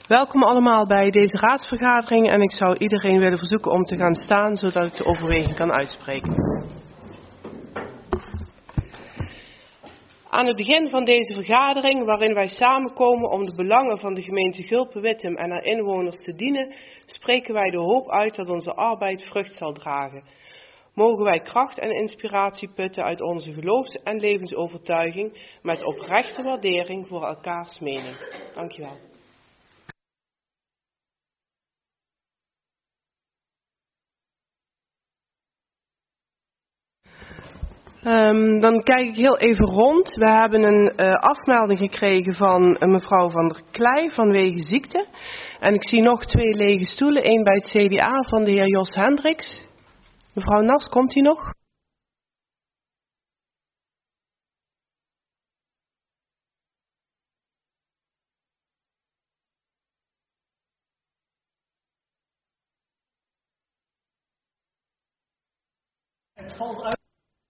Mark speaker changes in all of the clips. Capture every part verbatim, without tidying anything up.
Speaker 1: Welkom allemaal bij deze raadsvergadering en ik zou iedereen willen verzoeken om te gaan staan zodat ik de overweging kan uitspreken. Aan het begin van deze vergadering, waarin wij samenkomen om de belangen van de gemeente Gulpen-Wittem en haar inwoners te dienen, spreken wij de hoop uit dat onze arbeid vrucht zal dragen. Mogen wij kracht en inspiratie putten uit onze geloofs- en levensovertuiging met oprechte waardering voor elkaars mening. Dankjewel. Um, dan kijk ik heel even rond. We hebben een uh, afmelding gekregen van uh, mevrouw Van der Klei vanwege ziekte. En ik zie nog twee lege stoelen. Eén bij het C D A van de heer Jos Hendricks. Mevrouw Nas, komt u nog? Het valt uit.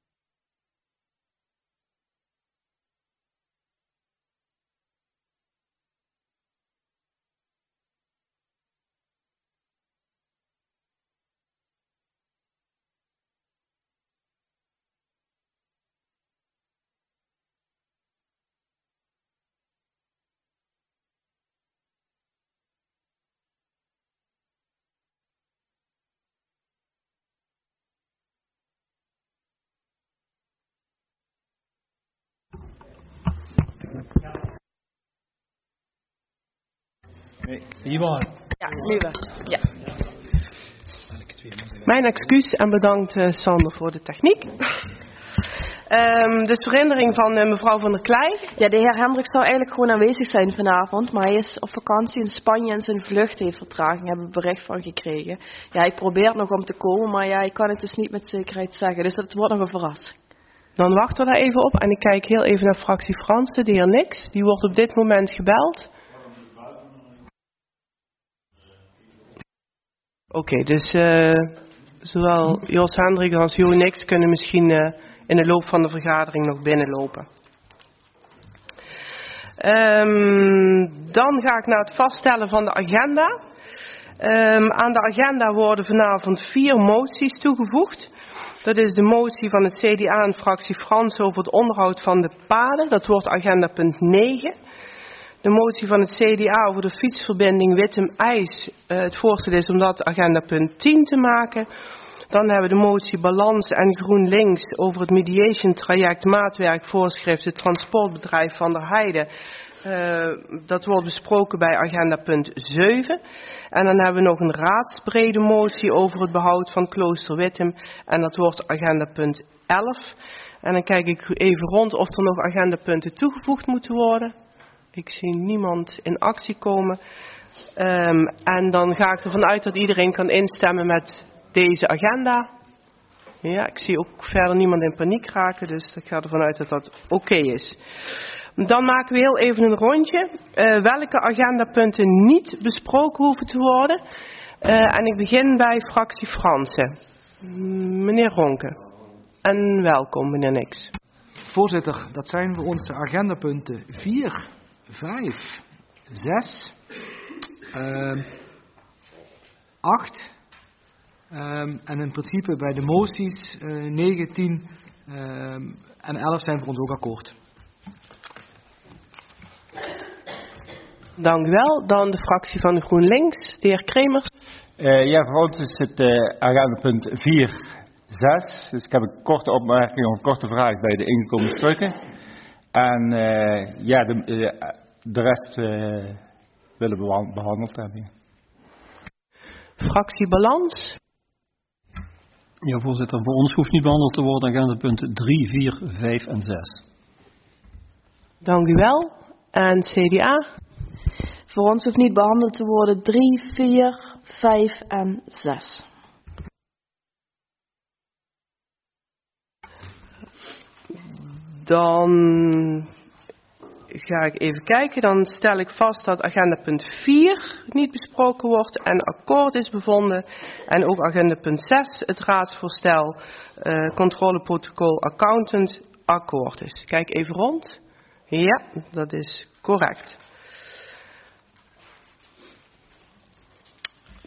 Speaker 2: Nee, hier waren.
Speaker 1: Ja, nu wel. Ja. Mijn excuus en bedankt uh, Sander voor de techniek. Um, de verandering van uh, mevrouw Van der Klei.
Speaker 3: Ja, de heer Hendricks zou eigenlijk gewoon aanwezig zijn vanavond, maar hij is op vakantie in Spanje en zijn vlucht heeft vertraging, hebben we bericht van gekregen. Ja, ik probeer nog om te komen, maar ja, ik kan het dus niet met zekerheid zeggen, dus dat wordt nog een verrassing.
Speaker 1: Dan wachten we daar even op en ik kijk heel even naar fractie Fransen, de heer Nix, die wordt op dit moment gebeld. Oké, okay, dus uh, zowel Jos Hendricks als Jo Nix kunnen misschien uh, in de loop van de vergadering nog binnenlopen. Um, dan ga ik naar het vaststellen van de agenda. Um, aan de agenda worden vanavond vier moties toegevoegd. Dat is de motie van het C D A en fractie Frans over het onderhoud van de paden. Dat wordt agenda punt negen. De motie van het C D A over de fietsverbinding Wittem-IJs. Uh, het voorstel is om dat agenda punt tien te maken. Dan hebben we de motie Balans en GroenLinks over het mediation traject maatwerkvoorschriften transportbedrijf Van der Heijden. Uh, dat wordt besproken bij agenda punt zeven. En dan hebben we nog een raadsbrede motie over het behoud van Klooster Wittem. En dat wordt agenda punt elf. En dan kijk ik even rond of er nog agendapunten toegevoegd moeten worden. Ik zie niemand in actie komen. Um, en dan ga ik ervan uit dat iedereen kan instemmen met deze agenda. Ja, ik zie ook verder niemand in paniek raken, dus ik ga ervan uit dat dat oké okay is. Dan maken we heel even een rondje. Uh, welke agendapunten niet besproken hoeven te worden. Uh, en ik begin bij fractie Fransen. Meneer Ronke. En welkom, meneer Nix.
Speaker 2: Voorzitter, dat zijn voor ons de agendapunten vier, vijf, zes, uh, acht... Um, en in principe bij de moties uh, negen, tien um, en elf zijn voor ons ook akkoord.
Speaker 1: Dank u wel. Dan de fractie van de GroenLinks, de heer Kremers.
Speaker 4: Uh, ja, voor ons is het uh, agendapunt vier, zes. Dus ik heb een korte opmerking of een korte vraag bij de ingekomen stukken. En uh, ja, de, uh, de rest uh, willen we behandeld hebben.
Speaker 1: Fractie Balans.
Speaker 5: Ja, voorzitter, voor ons hoeft niet behandeld te worden agendapunten drie, vier, vijf en zes.
Speaker 1: Dank u wel. En C D A?
Speaker 3: Voor ons hoeft niet behandeld te worden drie, vier, vijf en zes.
Speaker 1: Dan ga ik even kijken. Dan stel ik vast dat agenda punt vier niet besproken wordt en akkoord is bevonden. En ook agenda punt zes, het raadsvoorstel uh, controleprotocol accountant, akkoord is. Kijk even rond. Ja, dat is correct.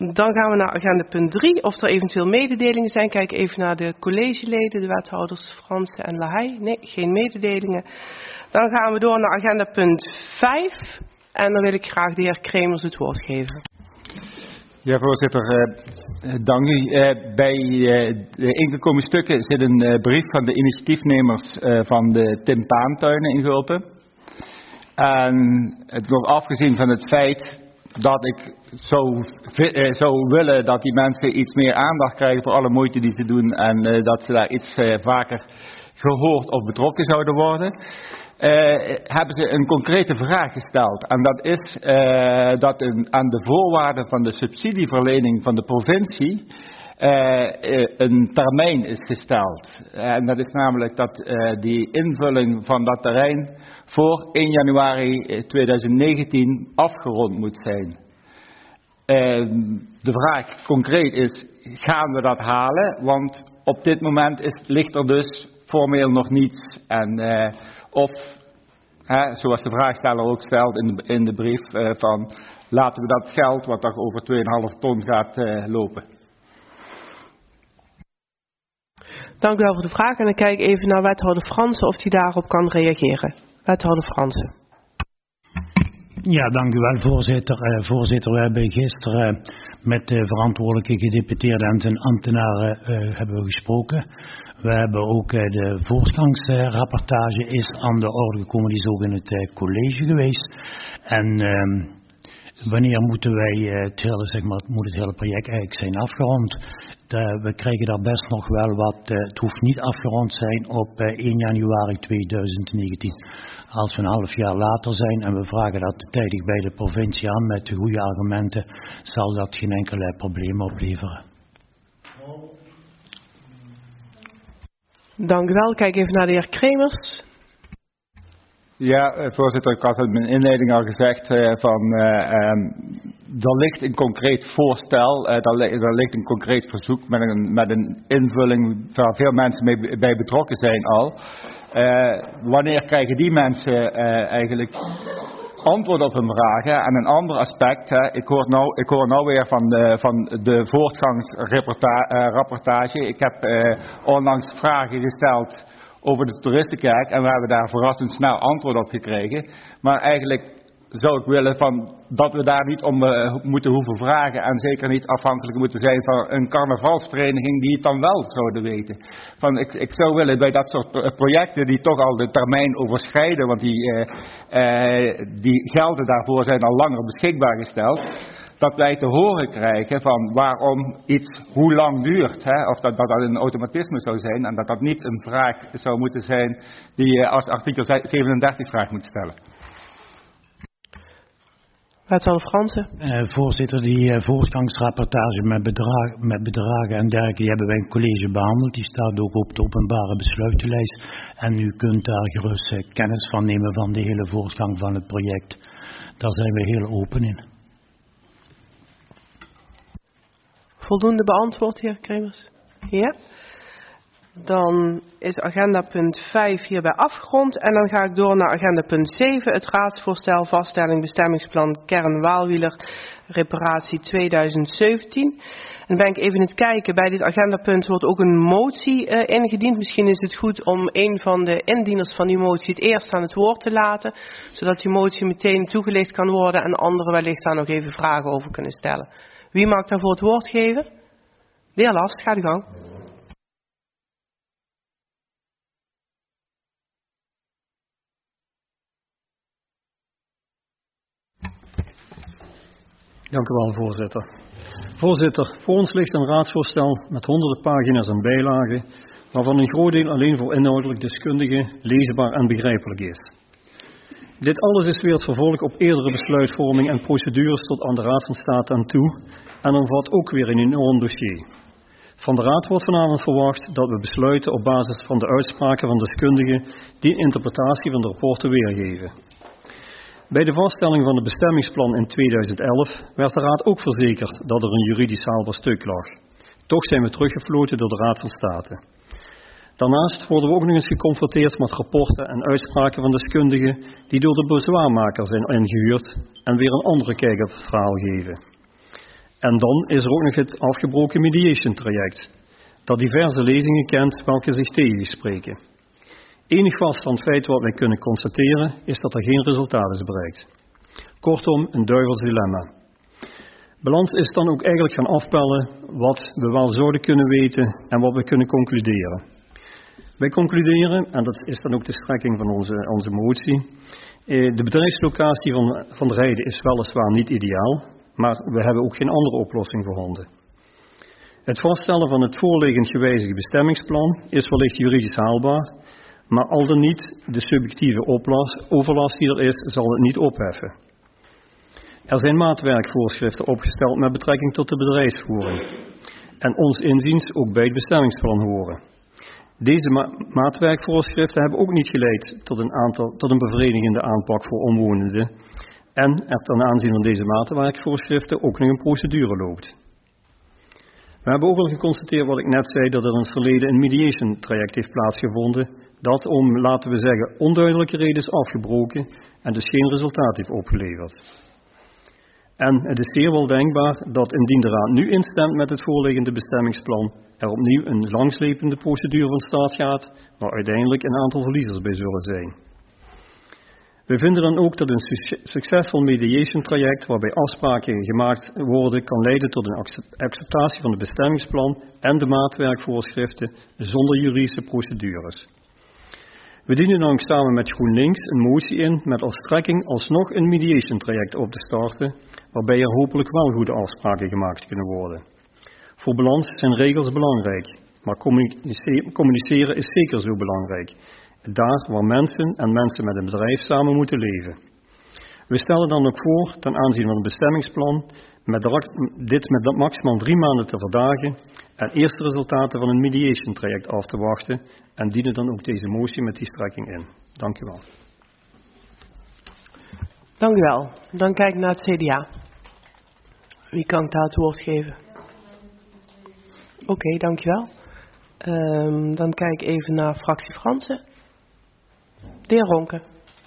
Speaker 1: Dan gaan we naar agenda punt drie. Of er eventueel mededelingen zijn. Kijk even naar de collegeleden, de wethouders Fransen en Lahey. Nee, geen mededelingen. Dan gaan we door naar agenda punt vijf. En dan wil ik graag de heer Kremers het woord geven.
Speaker 4: Ja, voorzitter, uh, dank u. Uh, bij uh, de ingekomen stukken zit een uh, brief van de initiatiefnemers uh, van de Tim Paantuinen in Gulpen. En het nog afgezien van het feit dat ik zou, uh, zou willen dat die mensen iets meer aandacht krijgen voor alle moeite die ze doen en uh, dat ze daar iets uh, vaker gehoord of betrokken zouden worden. Uh, hebben ze een concrete vraag gesteld. En dat is uh, dat een, aan de voorwaarden van de subsidieverlening van de provincie uh, een termijn is gesteld. En dat is namelijk dat uh, die invulling van dat terrein voor één januari tweeduizend negentien afgerond moet zijn. Uh, de vraag concreet is, gaan we dat halen? Want op dit moment is, ligt er dus formeel nog niets. En, uh, of, hè, zoals de vraagsteller ook stelt in de, in de brief, uh, van laten we dat geld, wat toch over twee komma vijf ton gaat, uh, lopen.
Speaker 1: Dank u wel voor de vraag. En dan kijk ik even naar wethouder Fransen of hij daarop kan reageren. Wethouder Fransen.
Speaker 6: Ja, dank u wel, voorzitter. Uh, voorzitter, we hebben gisteren met de verantwoordelijke gedeputeerde en zijn ambtenaren uh, hebben we gesproken. We hebben ook uh, de voortgangsrapportage is aan de orde gekomen, die is ook in het uh, college geweest. En uh, wanneer moeten wij uh, het hele, zeg maar, moet het hele project eigenlijk zijn afgerond? De, we krijgen daar best nog wel wat, uh, het hoeft niet afgerond zijn op uh, één januari tweeduizend negentien. Als we een half jaar later zijn en we vragen dat tijdig bij de provincie aan met de goede argumenten, zal dat geen enkele probleem opleveren.
Speaker 1: Dank u wel. Kijk even naar de heer Kremers.
Speaker 4: Ja, voorzitter, ik had het in mijn inleiding al gezegd uh, van uh, um, er ligt een concreet voorstel, uh, er, li er ligt een concreet verzoek met een, met een invulling waar veel mensen mee, bij betrokken zijn al. Uh, wanneer krijgen die mensen uh, eigenlijk antwoord op hun vragen? En een ander aspect, hè, ik, hoor nou, ik hoor nou weer van de, van de voortgangsrapportage. Uh, ik heb uh, onlangs vragen gesteld over de toeristenkerk en we hebben daar verrassend snel antwoord op gekregen. Maar eigenlijk zou ik willen van dat we daar niet om uh, moeten hoeven vragen en zeker niet afhankelijk moeten zijn van een carnavalsvereniging die het dan wel zouden weten. Van, ik, ik zou willen bij dat soort projecten die toch al de termijn overschrijden, want die, uh, uh, die gelden daarvoor zijn al langer beschikbaar gesteld, dat wij te horen krijgen van waarom iets hoe lang duurt. Hè? Of dat, dat dat een automatisme zou zijn en dat dat niet een vraag zou moeten zijn die je als artikel zevenendertig vraag moet stellen.
Speaker 1: Wethouder Fransen.
Speaker 6: Uh, voorzitter, die uh, voortgangsrapportage met, bedrag, met bedragen en dergelijke, die hebben wij in het college behandeld. Die staat ook op de openbare besluitenlijst. En u kunt daar gerust uh, kennis van nemen van de hele voortgang van het project. Daar zijn we heel open in.
Speaker 1: Voldoende beantwoord, heer Kremers? Ja. Dan is agenda punt vijf hierbij afgerond. En dan ga ik door naar agenda punt zeven. Het raadsvoorstel vaststelling bestemmingsplan kern Waalwieler reparatie tweeduizend zeventien. En dan ben ik even in het kijken. Bij dit agendapunt wordt ook een motie uh, ingediend. Misschien is het goed om een van de indieners van die motie het eerst aan het woord te laten. Zodat die motie meteen toegelicht kan worden en anderen wellicht daar nog even vragen over kunnen stellen. Wie mag daarvoor het woord geven? De heer Last, ga de gang.
Speaker 5: Dank u wel, voorzitter. Voorzitter, voor ons ligt een raadsvoorstel met honderden pagina's en bijlagen, waarvan een groot deel alleen voor inhoudelijk deskundigen leesbaar en begrijpelijk is. Dit alles is weer het vervolg op eerdere besluitvorming en procedures tot aan de Raad van State aan toe en omvat ook weer een enorm dossier. Van de Raad wordt vanavond verwacht dat we besluiten op basis van de uitspraken van deskundigen die een interpretatie van de rapporten weergeven. Bij de vaststelling van het bestemmingsplan in tweeduizend elf werd de Raad ook verzekerd dat er een juridisch haalbaar stuk lag. Toch zijn we teruggefloten door de Raad van State. Daarnaast worden we ook nog eens geconfronteerd met rapporten en uitspraken van deskundigen die door de bezwaarmaker zijn ingehuurd en weer een andere kijk op het verhaal geven. En dan is er ook nog het afgebroken mediation traject, dat diverse lezingen kent welke zich tegenspreken. Enig vaststaand feit wat wij kunnen constateren is dat er geen resultaat is bereikt. Kortom, een duivels dilemma. Balans is dan ook eigenlijk gaan afpellen wat we wel zouden kunnen weten en wat we kunnen concluderen. Wij concluderen, en dat is dan ook de strekking van onze, onze motie, de bedrijfslocatie van, van de Reide is weliswaar niet ideaal, maar we hebben ook geen andere oplossing voorhanden. Het vaststellen van het voorliggend gewijzigde bestemmingsplan is wellicht juridisch haalbaar, maar al dan niet de subjectieve oplast, overlast die er is, zal het niet opheffen. Er zijn maatwerkvoorschriften opgesteld met betrekking tot de bedrijfsvoering en ons inziens ook bij het bestemmingsplan horen. Deze ma- maatwerkvoorschriften hebben ook niet geleid tot een, aantal, tot een bevredigende aanpak voor omwonenden en er ten aanzien van deze maatwerkvoorschriften ook nog een procedure loopt. We hebben ook al geconstateerd wat ik net zei, dat er in het verleden een mediation traject heeft plaatsgevonden, dat om, laten we zeggen, onduidelijke reden is afgebroken en dus geen resultaat heeft opgeleverd. En het is zeer wel denkbaar dat indien de Raad nu instemt met het voorliggende bestemmingsplan, er opnieuw een langslepende procedure van start gaat, waar uiteindelijk een aantal verliezers bij zullen zijn. We vinden dan ook dat een succesvol mediation traject, waarbij afspraken gemaakt worden, kan leiden tot een acceptatie van het bestemmingsplan en de maatwerkvoorschriften zonder juridische procedures. We dienen dan ook samen met GroenLinks een motie in met als strekking alsnog een mediation traject op te starten, waarbij er hopelijk wel goede afspraken gemaakt kunnen worden. Voor balans zijn regels belangrijk, maar communiceren is zeker zo belangrijk. Daar waar mensen en mensen met een bedrijf samen moeten leven. We stellen dan ook voor, ten aanzien van het bestemmingsplan, met de, dit met maximaal drie maanden te verdagen en eerste resultaten van een mediation traject af te wachten en dienen dan ook deze motie met die strekking in. Dank u wel.
Speaker 1: Dank u wel. Dan kijk ik naar het C D A. Wie kan ik daar het woord geven? Oké, okay, dank u wel. Um, dan kijk ik even naar fractie Fransen. De heer Ronke.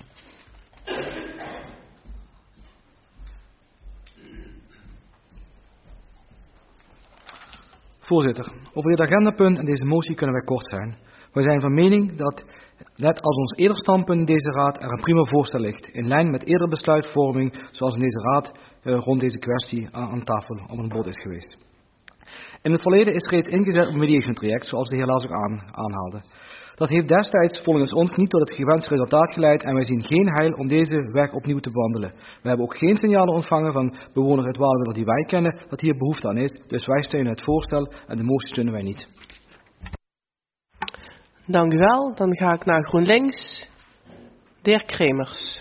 Speaker 2: Voorzitter, over dit agendapunt en deze motie kunnen wij kort zijn. Wij zijn van mening dat, net als ons eerder standpunt in deze raad, er een prima voorstel ligt, in lijn met eerdere besluitvorming, zoals in deze raad uh, rond deze kwestie aan, aan tafel op een bod is geweest. In het verleden is reeds ingezet op een mediation traject, zoals de heer Laas ook aan, aanhaalde. Dat heeft destijds volgens ons niet tot het gewenste resultaat geleid en wij zien geen heil om deze weg opnieuw te bewandelen. We hebben ook geen signalen ontvangen van bewoners uit Walenwiller die wij kennen dat hier behoefte aan is, dus wij steunen het voorstel en de motie steunen wij niet.
Speaker 1: Dank u wel. Dan ga ik naar GroenLinks. De heer Kremers.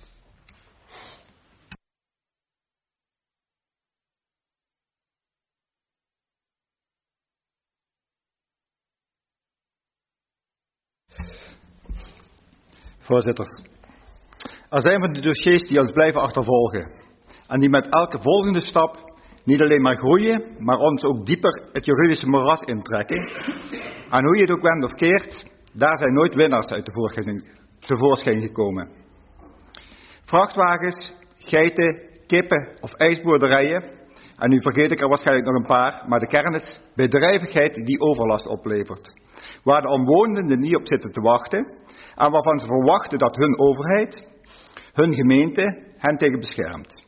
Speaker 4: Voorzitter, er zijn van de dossiers die ons blijven achtervolgen en die met elke volgende stap niet alleen maar groeien, maar ons ook dieper het juridische moeras intrekken. En hoe je het ook wendt of keert, daar zijn nooit winnaars uit tevoorschijn gekomen. Vrachtwagens, geiten, kippen of ijsboerderijen, en nu vergeet ik er waarschijnlijk nog een paar, maar de kern is bedrijvigheid die overlast oplevert. Waar de omwonenden niet op zitten te wachten en waarvan ze verwachten dat hun overheid, hun gemeente, hen tegen beschermt.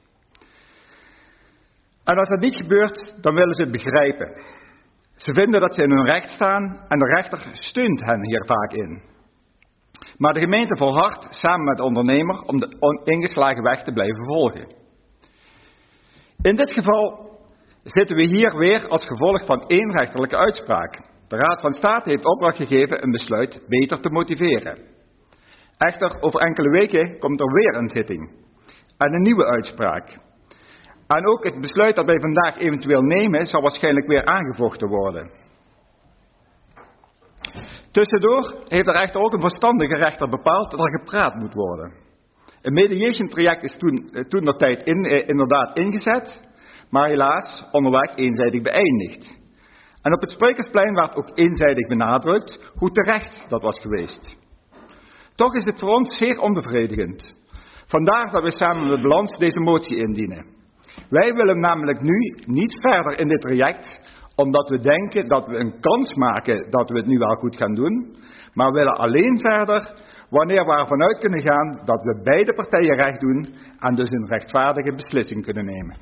Speaker 4: En als dat niet gebeurt, dan willen ze het begrijpen. Ze vinden dat ze in hun recht staan en de rechter steunt hen hier vaak in. Maar de gemeente volhardt samen met de ondernemer om de ingeslagen weg te blijven volgen. In dit geval zitten we hier weer als gevolg van één rechterlijke uitspraak. De Raad van State heeft opdracht gegeven een besluit beter te motiveren. Echter, over enkele weken komt er weer een zitting en een nieuwe uitspraak. En ook het besluit dat wij vandaag eventueel nemen, zal waarschijnlijk weer aangevochten worden. Tussendoor heeft er echter ook een verstandige rechter bepaald dat er gepraat moet worden. Een mediation traject is toen, toen de tijd in, eh, inderdaad ingezet, maar helaas onderweg eenzijdig beëindigd. En op het Sprekersplein werd ook eenzijdig benadrukt hoe terecht dat was geweest. Toch is het voor ons zeer onbevredigend. Vandaar dat we samen met Balans deze motie indienen. Wij willen namelijk nu niet verder in dit traject, omdat we denken dat we een kans maken dat we het nu wel goed gaan doen. Maar we willen alleen verder wanneer we ervan uit kunnen gaan dat we beide partijen recht doen en dus een rechtvaardige beslissing kunnen nemen.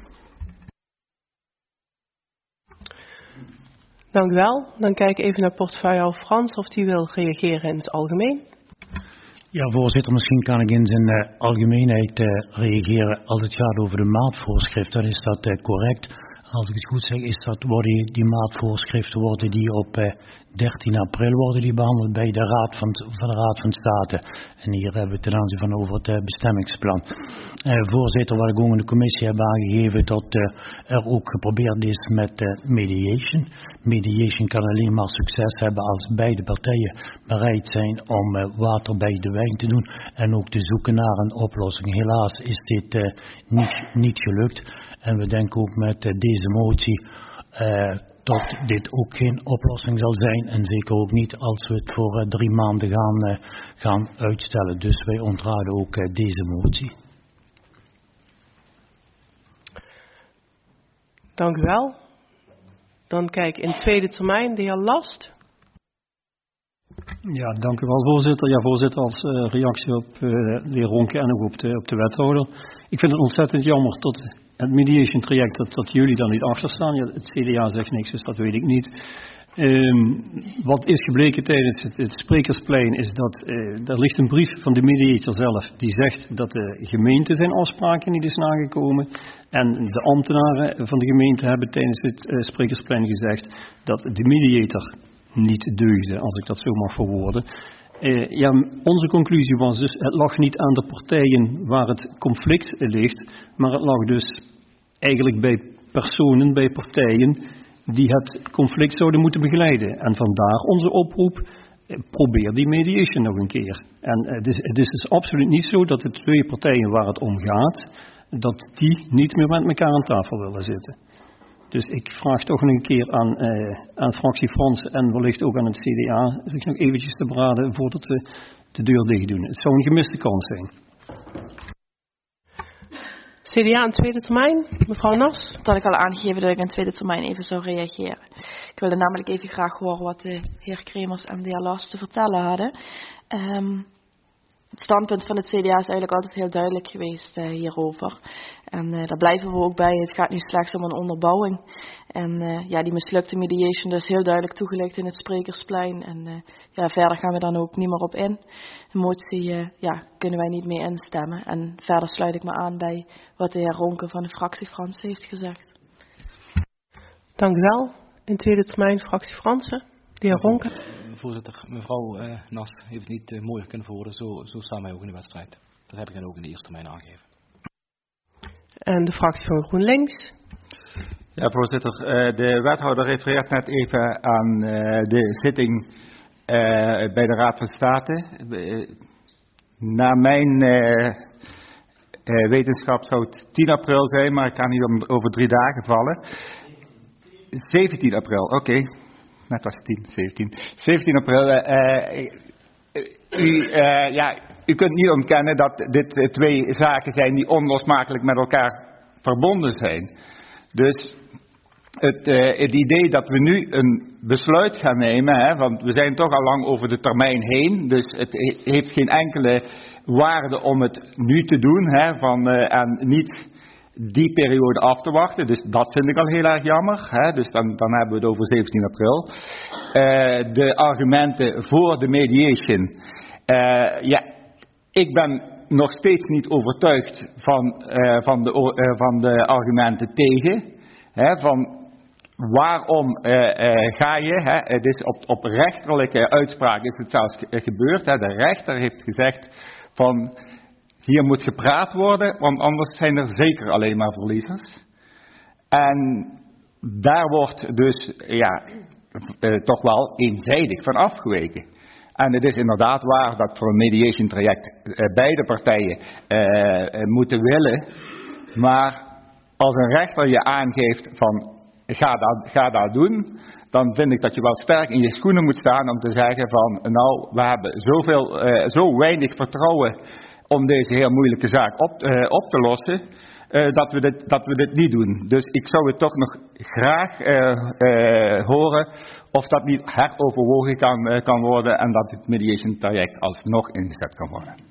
Speaker 1: Dank u wel. Dan kijk ik even naar portefeuillehouder Frans of die wil reageren in het algemeen.
Speaker 6: Ja, voorzitter, misschien kan ik in zijn uh, algemeenheid uh, reageren als het gaat over de maatvoorschrift. Dan is dat uh, correct. Als ik het goed zeg, is dat, worden die, die maatvoorschriften worden die op uh, dertien april worden die behandeld bij de Raad van, van de Raad van State. En hier hebben we het ten aanzien van over het uh, bestemmingsplan. Uh, voorzitter, wat ik ook in de commissie heb aangegeven, dat uh, er ook geprobeerd is met uh, mediation. Mediation kan alleen maar succes hebben als beide partijen bereid zijn om uh, water bij de wijn te doen en ook te zoeken naar een oplossing. Helaas is dit uh, niet, niet gelukt en we denken ook met uh, deze motie uh, dat dit ook geen oplossing zal zijn en zeker ook niet als we het voor uh, drie maanden gaan, uh, gaan uitstellen. Dus wij ontraden ook uh, deze motie.
Speaker 1: Dank u wel. Dan kijk ik in tweede termijn, de heer Last.
Speaker 5: Ja, dank u wel, voorzitter. Ja, voorzitter, als uh, reactie op uh, de heer Ronke en ook op de, op de wethouder. Ik vind het ontzettend jammer dat het mediation traject, dat, dat jullie daar niet achter staan. Ja, het C D A zegt niks, dus dat weet ik niet. Um, wat is gebleken tijdens het, het sprekersplein is dat uh, er ligt een brief van de mediator zelf die zegt dat de gemeente zijn afspraken niet is nagekomen. En de ambtenaren van de gemeente hebben tijdens het uh, sprekersplein gezegd dat de mediator niet deugde, als ik dat zo mag verwoorden. Uh, ja, onze conclusie was dus, het lag niet aan de partijen waar het conflict ligt, maar het lag dus eigenlijk bij personen, bij partijen die het conflict zouden moeten begeleiden. En vandaar onze oproep, probeer die mediation nog een keer. En het is, het is dus absoluut niet zo dat de twee partijen waar het om gaat, dat die niet meer met elkaar aan tafel willen zitten. Dus ik vraag toch nog een keer aan, eh, aan fractie Frans en wellicht ook aan het C D A, zich nog eventjes te beraden voordat we de deur dicht doen. Het zou een gemiste kans zijn.
Speaker 1: C D A in tweede termijn, mevrouw Nas.
Speaker 3: Dat had ik al aangegeven dat ik in tweede termijn even zou reageren. Ik wilde namelijk even graag horen wat de heer Kremers en de heer Last te vertellen hadden. Um, Het standpunt van het C D A is eigenlijk altijd heel duidelijk geweest uh, hierover. En uh, daar blijven we ook bij. Het gaat nu slechts om een onderbouwing. En uh, ja, die mislukte mediation, dat is heel duidelijk toegelicht in het sprekersplein. En uh, ja, verder gaan we dan ook niet meer op in. De motie uh, ja, kunnen wij niet mee instemmen. En verder sluit ik me aan bij wat de heer Ronke van de fractie Frans heeft gezegd.
Speaker 1: Dank u wel. In tweede termijn fractie Fransen. De heer Ronke.
Speaker 2: Voorzitter, mevrouw uh, Nas heeft het niet uh, mooier kunnen verwoorden. Zo, zo staan wij ook in de wedstrijd. Dat heb ik dan ook in de eerste termijn aangegeven.
Speaker 1: En de fractie van GroenLinks.
Speaker 4: Ja, voorzitter. Uh, de wethouder refereert net even aan uh, de zitting uh, bij de Raad van State. Uh, naar mijn uh, uh, wetenschap zou het tien april zijn, maar ik kan niet om, over drie dagen vallen. zeventien april, oké. Okay. Net als tien, zeventien. zeventien april. Uh, u, uh, ja, u kunt niet ontkennen dat dit uh, twee zaken zijn die onlosmakelijk met elkaar verbonden zijn. Dus het, uh, het idee dat we nu een besluit gaan nemen, hè, want we zijn toch al lang over de termijn heen, dus het heeft geen enkele waarde om het nu te doen, hè, van, uh, en niet die periode af te wachten. Dus dat vind ik al heel erg jammer. Hè? Dus dan, dan hebben we het over zeventien april. Uh, de argumenten voor de mediation. Uh, ja, ik ben nog steeds niet overtuigd van, uh, van, de, uh, van de argumenten tegen. Hè? Van waarom uh, uh, ga je? Hè? Het is op, op rechterlijke uitspraak is het zelfs gebeurd. Hè? De rechter heeft gezegd van hier moet gepraat worden, want anders zijn er zeker alleen maar verliezers. En daar wordt dus ja, uh, toch wel eenzijdig van afgeweken. En het is inderdaad waar dat voor een mediation traject uh, beide partijen uh, uh, moeten willen. Maar als een rechter je aangeeft van ga dat, ga dat doen, dan vind ik dat je wel sterk in je schoenen moet staan om te zeggen van nou, we hebben zoveel, uh, zo weinig vertrouwen om deze heel moeilijke zaak op, uh, op te lossen, uh, dat, we dit, dat we dit niet doen. Dus ik zou het toch nog graag uh, uh, horen of dat niet heroverwogen kan, uh, kan worden en dat het mediation traject alsnog ingezet kan worden.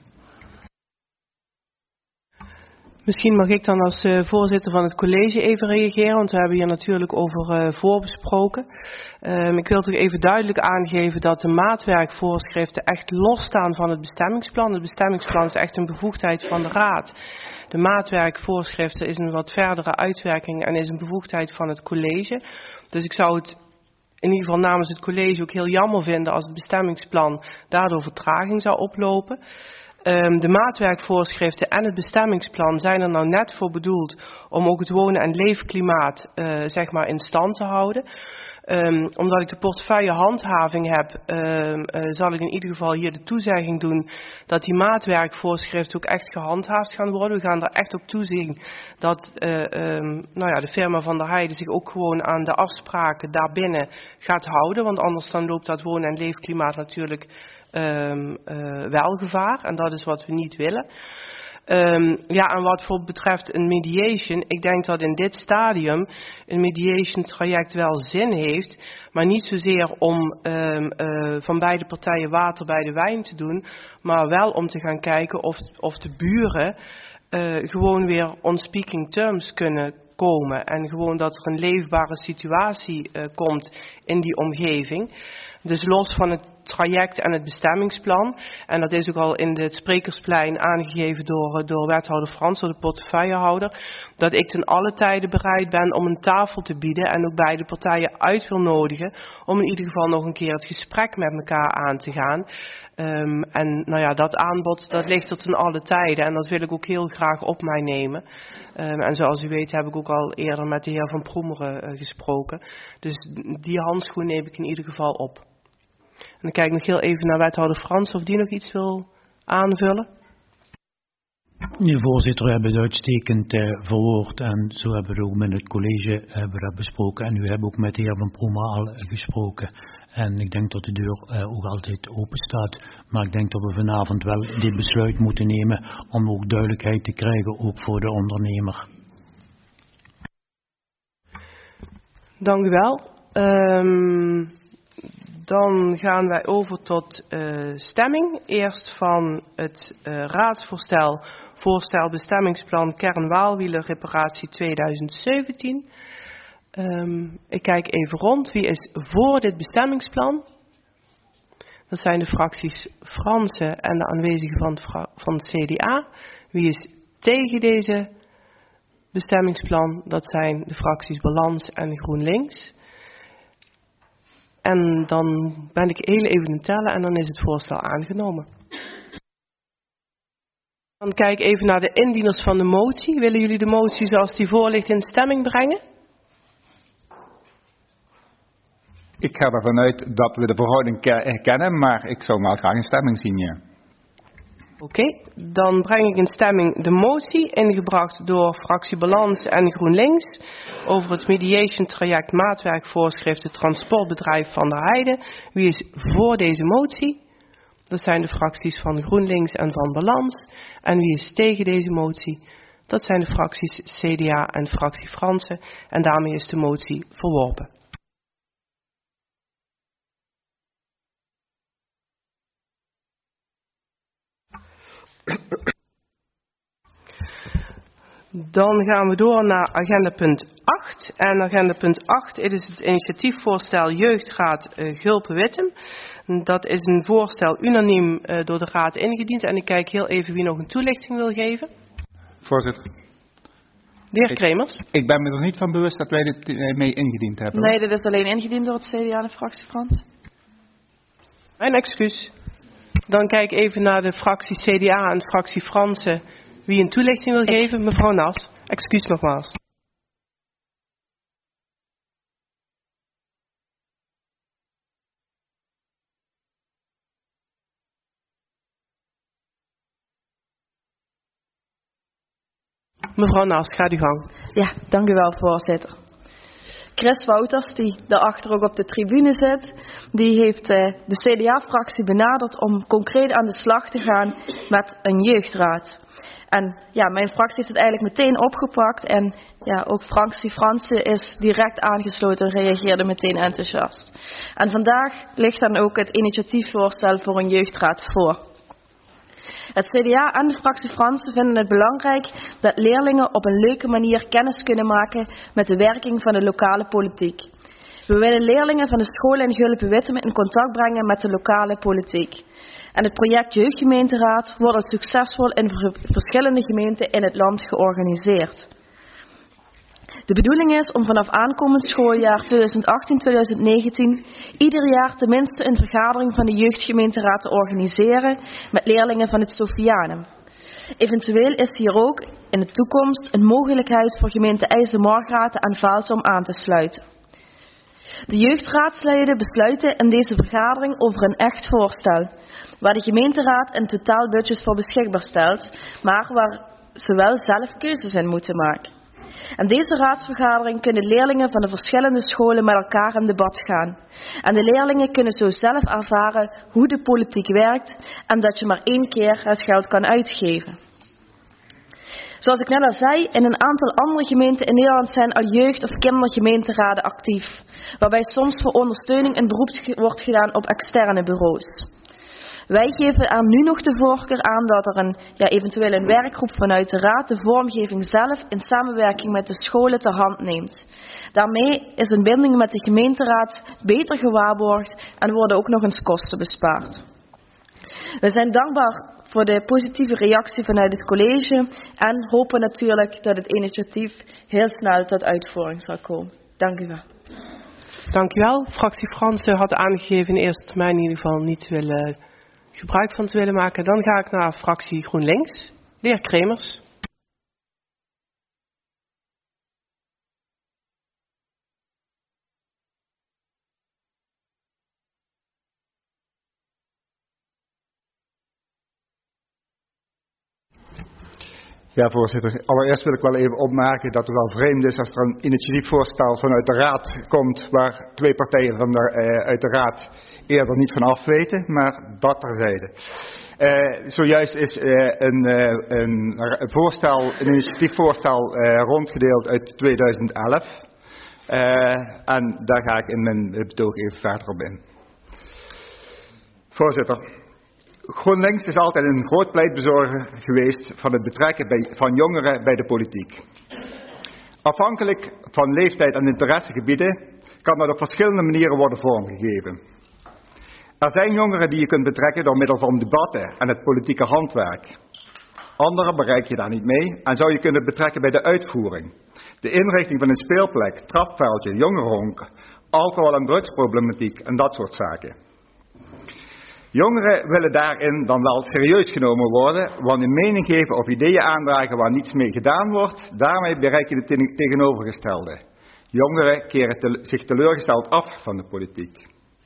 Speaker 1: Misschien mag ik dan als uh, voorzitter van het college even reageren, want we hebben hier natuurlijk over uh, voorbesproken. Um, ik wil toch even duidelijk aangeven dat de maatwerkvoorschriften echt losstaan van het bestemmingsplan. Het bestemmingsplan is echt een bevoegdheid van de raad. De maatwerkvoorschriften is een wat verdere uitwerking en is een bevoegdheid van het college. Dus ik zou het in ieder geval namens het college ook heel jammer vinden als het bestemmingsplan daardoor vertraging zou oplopen. Um, de maatwerkvoorschriften en het bestemmingsplan zijn er nou net voor bedoeld om ook het wonen- en leefklimaat uh, zeg maar in stand te houden. Um, omdat ik de portefeuille handhaving heb, um, uh, zal ik in ieder geval hier de toezegging doen dat die maatwerkvoorschriften ook echt gehandhaafd gaan worden. We gaan er echt op toezien dat uh, um, nou ja, de firma Van der Heijden zich ook gewoon aan de afspraken daarbinnen gaat houden. Want anders dan loopt dat wonen- en leefklimaat natuurlijk Um, uh, wel gevaar en dat is wat we niet willen. Um, ja, en wat voor betreft een mediation, ik denk dat in dit stadium een mediation traject wel zin heeft, maar niet zozeer om um, uh, van beide partijen water bij de wijn te doen, maar wel om te gaan kijken of, of de buren uh, gewoon weer on speaking terms kunnen komen en gewoon dat er een leefbare situatie uh, komt in die omgeving. Dus los van het traject en het bestemmingsplan. En dat is ook al in het sprekersplein aangegeven door, door wethouder Frans, door de portefeuillehouder. Dat ik ten alle tijde bereid ben om een tafel te bieden en ook beide partijen uit wil nodigen. Om in ieder geval nog een keer het gesprek met elkaar aan te gaan. Um, en nou ja, dat aanbod dat ligt er ten alle tijde en dat wil ik ook heel graag op mij nemen. Um, en zoals u weet heb ik ook al eerder met de heer Van Proemeren uh, gesproken. Dus die handschoen neem ik in ieder geval op. En dan kijk ik nog heel even naar wethouder Frans of die nog iets wil aanvullen.
Speaker 6: Nee, voorzitter, we hebben het uitstekend uh, verwoord en zo hebben we ook met het college hebben we dat besproken. En u hebt ook met de heer Van Proemeren al uh, gesproken. En ik denk dat de deur uh, ook altijd open staat. Maar ik denk dat we vanavond wel dit besluit moeten nemen om ook duidelijkheid te krijgen, ook voor de ondernemer. Dank u wel. Um, Dan gaan wij over tot uh, stemming. Eerst van het uh, raadsvoorstel, voorstel bestemmingsplan Kern Waalwieler reparatie tweeduizend zeventien. Um, ik kijk even rond. Wie is voor dit bestemmingsplan? Dat zijn de fracties Fransen en de aanwezigen van het, van het C D A. Wie is tegen deze bestemmingsplan? Dat zijn de fracties Balans en GroenLinks. En dan ben ik heel even aan het tellen en dan is het voorstel aangenomen. Dan kijk ik even naar de indieners van de motie. Willen jullie de motie zoals die voor ligt in stemming brengen?
Speaker 4: Ik ga ervan uit dat we de verhouding kennen, maar ik zou maar graag een stemming zien, ja.
Speaker 1: Oké, okay, dan breng ik in stemming de motie, ingebracht door fractie Balans en GroenLinks, over het mediation traject maatwerkvoorschriften transportbedrijf Van der Heijden. Wie is voor deze motie? Dat zijn de fracties van GroenLinks en van Balans. En wie is tegen deze motie? Dat zijn de fracties C D A en fractie Fransen. En daarmee is de motie verworpen. Dan gaan we door naar agenda punt acht. En agenda punt acht is het initiatiefvoorstel Jeugdraad uh, Gulpen-Wittem. Dat is een voorstel unaniem uh, door de raad ingediend. En ik kijk heel even wie nog een toelichting wil geven.
Speaker 4: Voorzitter.
Speaker 1: De heer Kremers.
Speaker 4: Ik, ik ben me er niet van bewust dat wij dit uh, mee ingediend hebben.
Speaker 3: Nee, dit is alleen ingediend door het C D A en de fractie Frans.
Speaker 1: Mijn excuus. Dan kijk ik even naar de fractie C D A en de fractie Fransen. Wie een toelichting wil geven? Mevrouw Nas. Excuus nogmaals. Mevrouw Nas, ga uw gang.
Speaker 3: Ja, dank u wel, voorzitter. Chris Wouters, die daarachter ook op de tribune zit, die heeft uh, de C D A-fractie benaderd om concreet aan de slag te gaan met een jeugdraad. En ja, mijn fractie heeft het eigenlijk meteen opgepakt en ja, ook fractie Fransen is direct aangesloten en reageerde meteen enthousiast. En vandaag ligt dan ook het initiatiefvoorstel voor een jeugdraad voor. Het C D A en de fractie Fransen vinden het belangrijk dat leerlingen op een leuke manier kennis kunnen maken met de werking van de lokale politiek. We willen leerlingen van de scholen in Gulpen-Wittem in contact brengen met de lokale politiek. En het project Jeugdgemeenteraad wordt al succesvol in verschillende gemeenten in het land georganiseerd. De bedoeling is om vanaf aankomend schooljaar tweeduizend achttien tweeduizend negentien ieder jaar tenminste een vergadering van de Jeugdgemeenteraad te organiseren met leerlingen van het Sofianum. Eventueel is hier ook in de toekomst een mogelijkheid voor gemeente IJsselmargraten en Vaals om aan te sluiten. De jeugdraadsleden besluiten in deze vergadering over een echt voorstel, waar de gemeenteraad een totaalbudget voor beschikbaar stelt, maar waar ze wel zelf keuzes in moeten maken. En deze raadsvergadering kunnen leerlingen van de verschillende scholen met elkaar in debat gaan. En de leerlingen kunnen zo zelf ervaren hoe de politiek werkt en dat je maar één keer het geld kan uitgeven. Zoals ik net al zei, in een aantal andere gemeenten in Nederland zijn al jeugd- of kindergemeenteraden actief, waarbij soms voor ondersteuning een beroep wordt gedaan op externe bureaus. Wij geven er nu nog de voorkeur aan dat er een, ja, eventueel een werkgroep vanuit de raad de vormgeving zelf in samenwerking met de scholen ter hand neemt. Daarmee is een binding met de gemeenteraad beter gewaarborgd en worden ook nog eens kosten bespaard. We zijn dankbaar voor de positieve reactie vanuit het college en hopen natuurlijk dat het initiatief heel snel tot uitvoering zal komen. Dank u wel.
Speaker 1: Dank u wel. Fractie Fransen had aangegeven in eerste termijn in ieder geval niet te willen, gebruik van te willen maken. Dan ga ik naar fractie GroenLinks. De heer Kremers.
Speaker 7: Ja, voorzitter. Allereerst wil ik wel even opmerken dat het wel vreemd is als er een initiatiefvoorstel vanuit de raad komt waar twee partijen van de, uh, uit de raad eerder niet van af weten, maar dat terzijde. Uh, zojuist is uh, een, uh, een, een voorstel, een initiatiefvoorstel uh, rondgedeeld uit tweeduizend elf. Uh, en daar ga ik in mijn betoog even verder op in. Voorzitter. GroenLinks is altijd een groot pleitbezorger geweest van het betrekken bij, van jongeren bij de politiek. Afhankelijk van leeftijd en interessegebieden kan dat op verschillende manieren worden vormgegeven. Er zijn jongeren die je kunt betrekken door middel van debatten en het politieke handwerk. Anderen bereik je daar niet mee en zou je kunnen betrekken bij de uitvoering. De inrichting van een speelplek, trapveldje, jongerenhonk, alcohol- en drugsproblematiek en dat soort zaken. Jongeren willen daarin dan wel serieus genomen worden, want een mening geven of ideeën aandragen waar niets mee gedaan wordt, daarmee bereik je het tegenovergestelde. Jongeren keren te, zich teleurgesteld af van de politiek.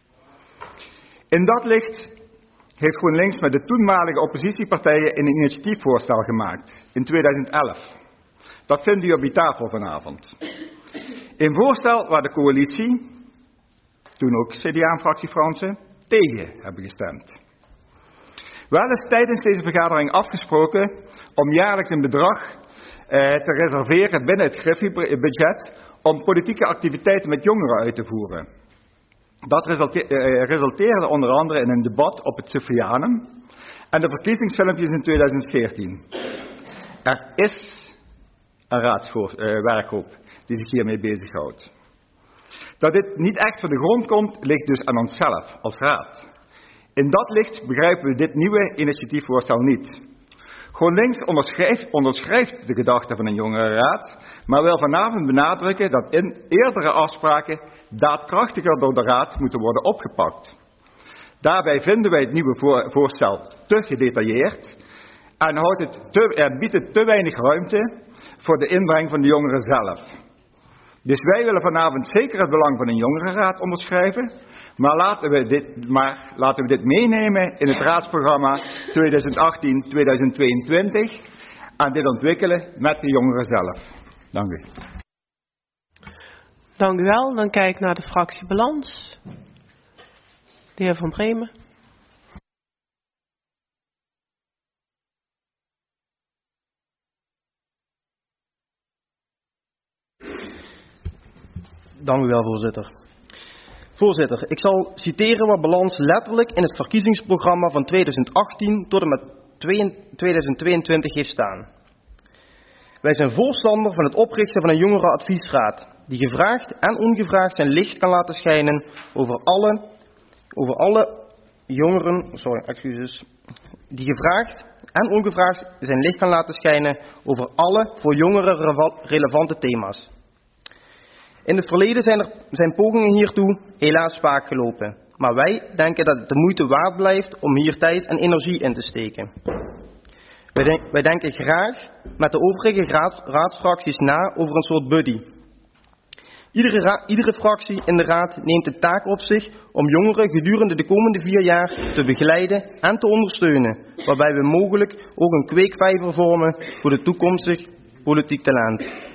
Speaker 7: In dat licht heeft GroenLinks met de toenmalige oppositiepartijen een initiatiefvoorstel gemaakt, in tweeduizend elf. Dat vindt u op die tafel vanavond. Een voorstel waar de coalitie, toen ook C D A en fractie Fransen, tegen hebben gestemd. Wel is tijdens deze vergadering afgesproken om jaarlijks een bedrag eh, te reserveren binnen het Griffie-budget om politieke activiteiten met jongeren uit te voeren. Dat resulte- eh, resulteerde onder andere in een debat op het Sofianum en de verkiezingsfilmpjes in tweeduizend veertien. Er is een raadswerkgroep eh, die zich hiermee bezighoudt. Dat dit niet echt voor de grond komt, ligt dus aan onszelf als raad. In dat licht begrijpen we dit nieuwe initiatiefvoorstel niet. GroenLinks onderschrijft, onderschrijft de gedachte van een jongerenraad, maar wil vanavond benadrukken dat in eerdere afspraken daadkrachtiger door de raad moeten worden opgepakt. Daarbij vinden wij het nieuwe voor, voorstel te gedetailleerd en, houdt het te, en biedt het te weinig ruimte voor de inbreng van de jongeren zelf. Dus wij willen vanavond zeker het belang van een jongerenraad onderschrijven, maar laten we dit, maar laten we dit meenemen in het raadsprogramma tweeduizend achttien tweeduizend tweeëntwintig en dit ontwikkelen met de jongeren zelf. Dank u.
Speaker 1: Dank u wel. Dan kijk ik naar de fractie Balans. De heer Van Bremen.
Speaker 8: Dank u wel, voorzitter. Voorzitter, ik zal citeren wat Balans letterlijk in het verkiezingsprogramma van tweeduizend achttien tot en met tweeduizend tweeëntwintig heeft staan. Wij zijn voorstander van het oprichten van een jongerenadviesraad, die gevraagd en ongevraagd zijn licht kan laten schijnen over alle, over alle jongeren, sorry, excuses, die gevraagd en ongevraagd zijn licht kan laten schijnen over alle voor jongeren relevante thema's. In het verleden zijn er zijn pogingen hiertoe helaas vaak gelopen, maar wij denken dat het de moeite waard blijft om hier tijd en energie in te steken. Wij, denk, wij denken graag met de overige raad, raadsfracties na over een soort buddy. Iedere, ra, iedere fractie in de raad neemt de taak op zich om jongeren gedurende de komende vier jaar te begeleiden en te ondersteunen, waarbij we mogelijk ook een kweekvijver vormen voor de toekomstig politiek talent.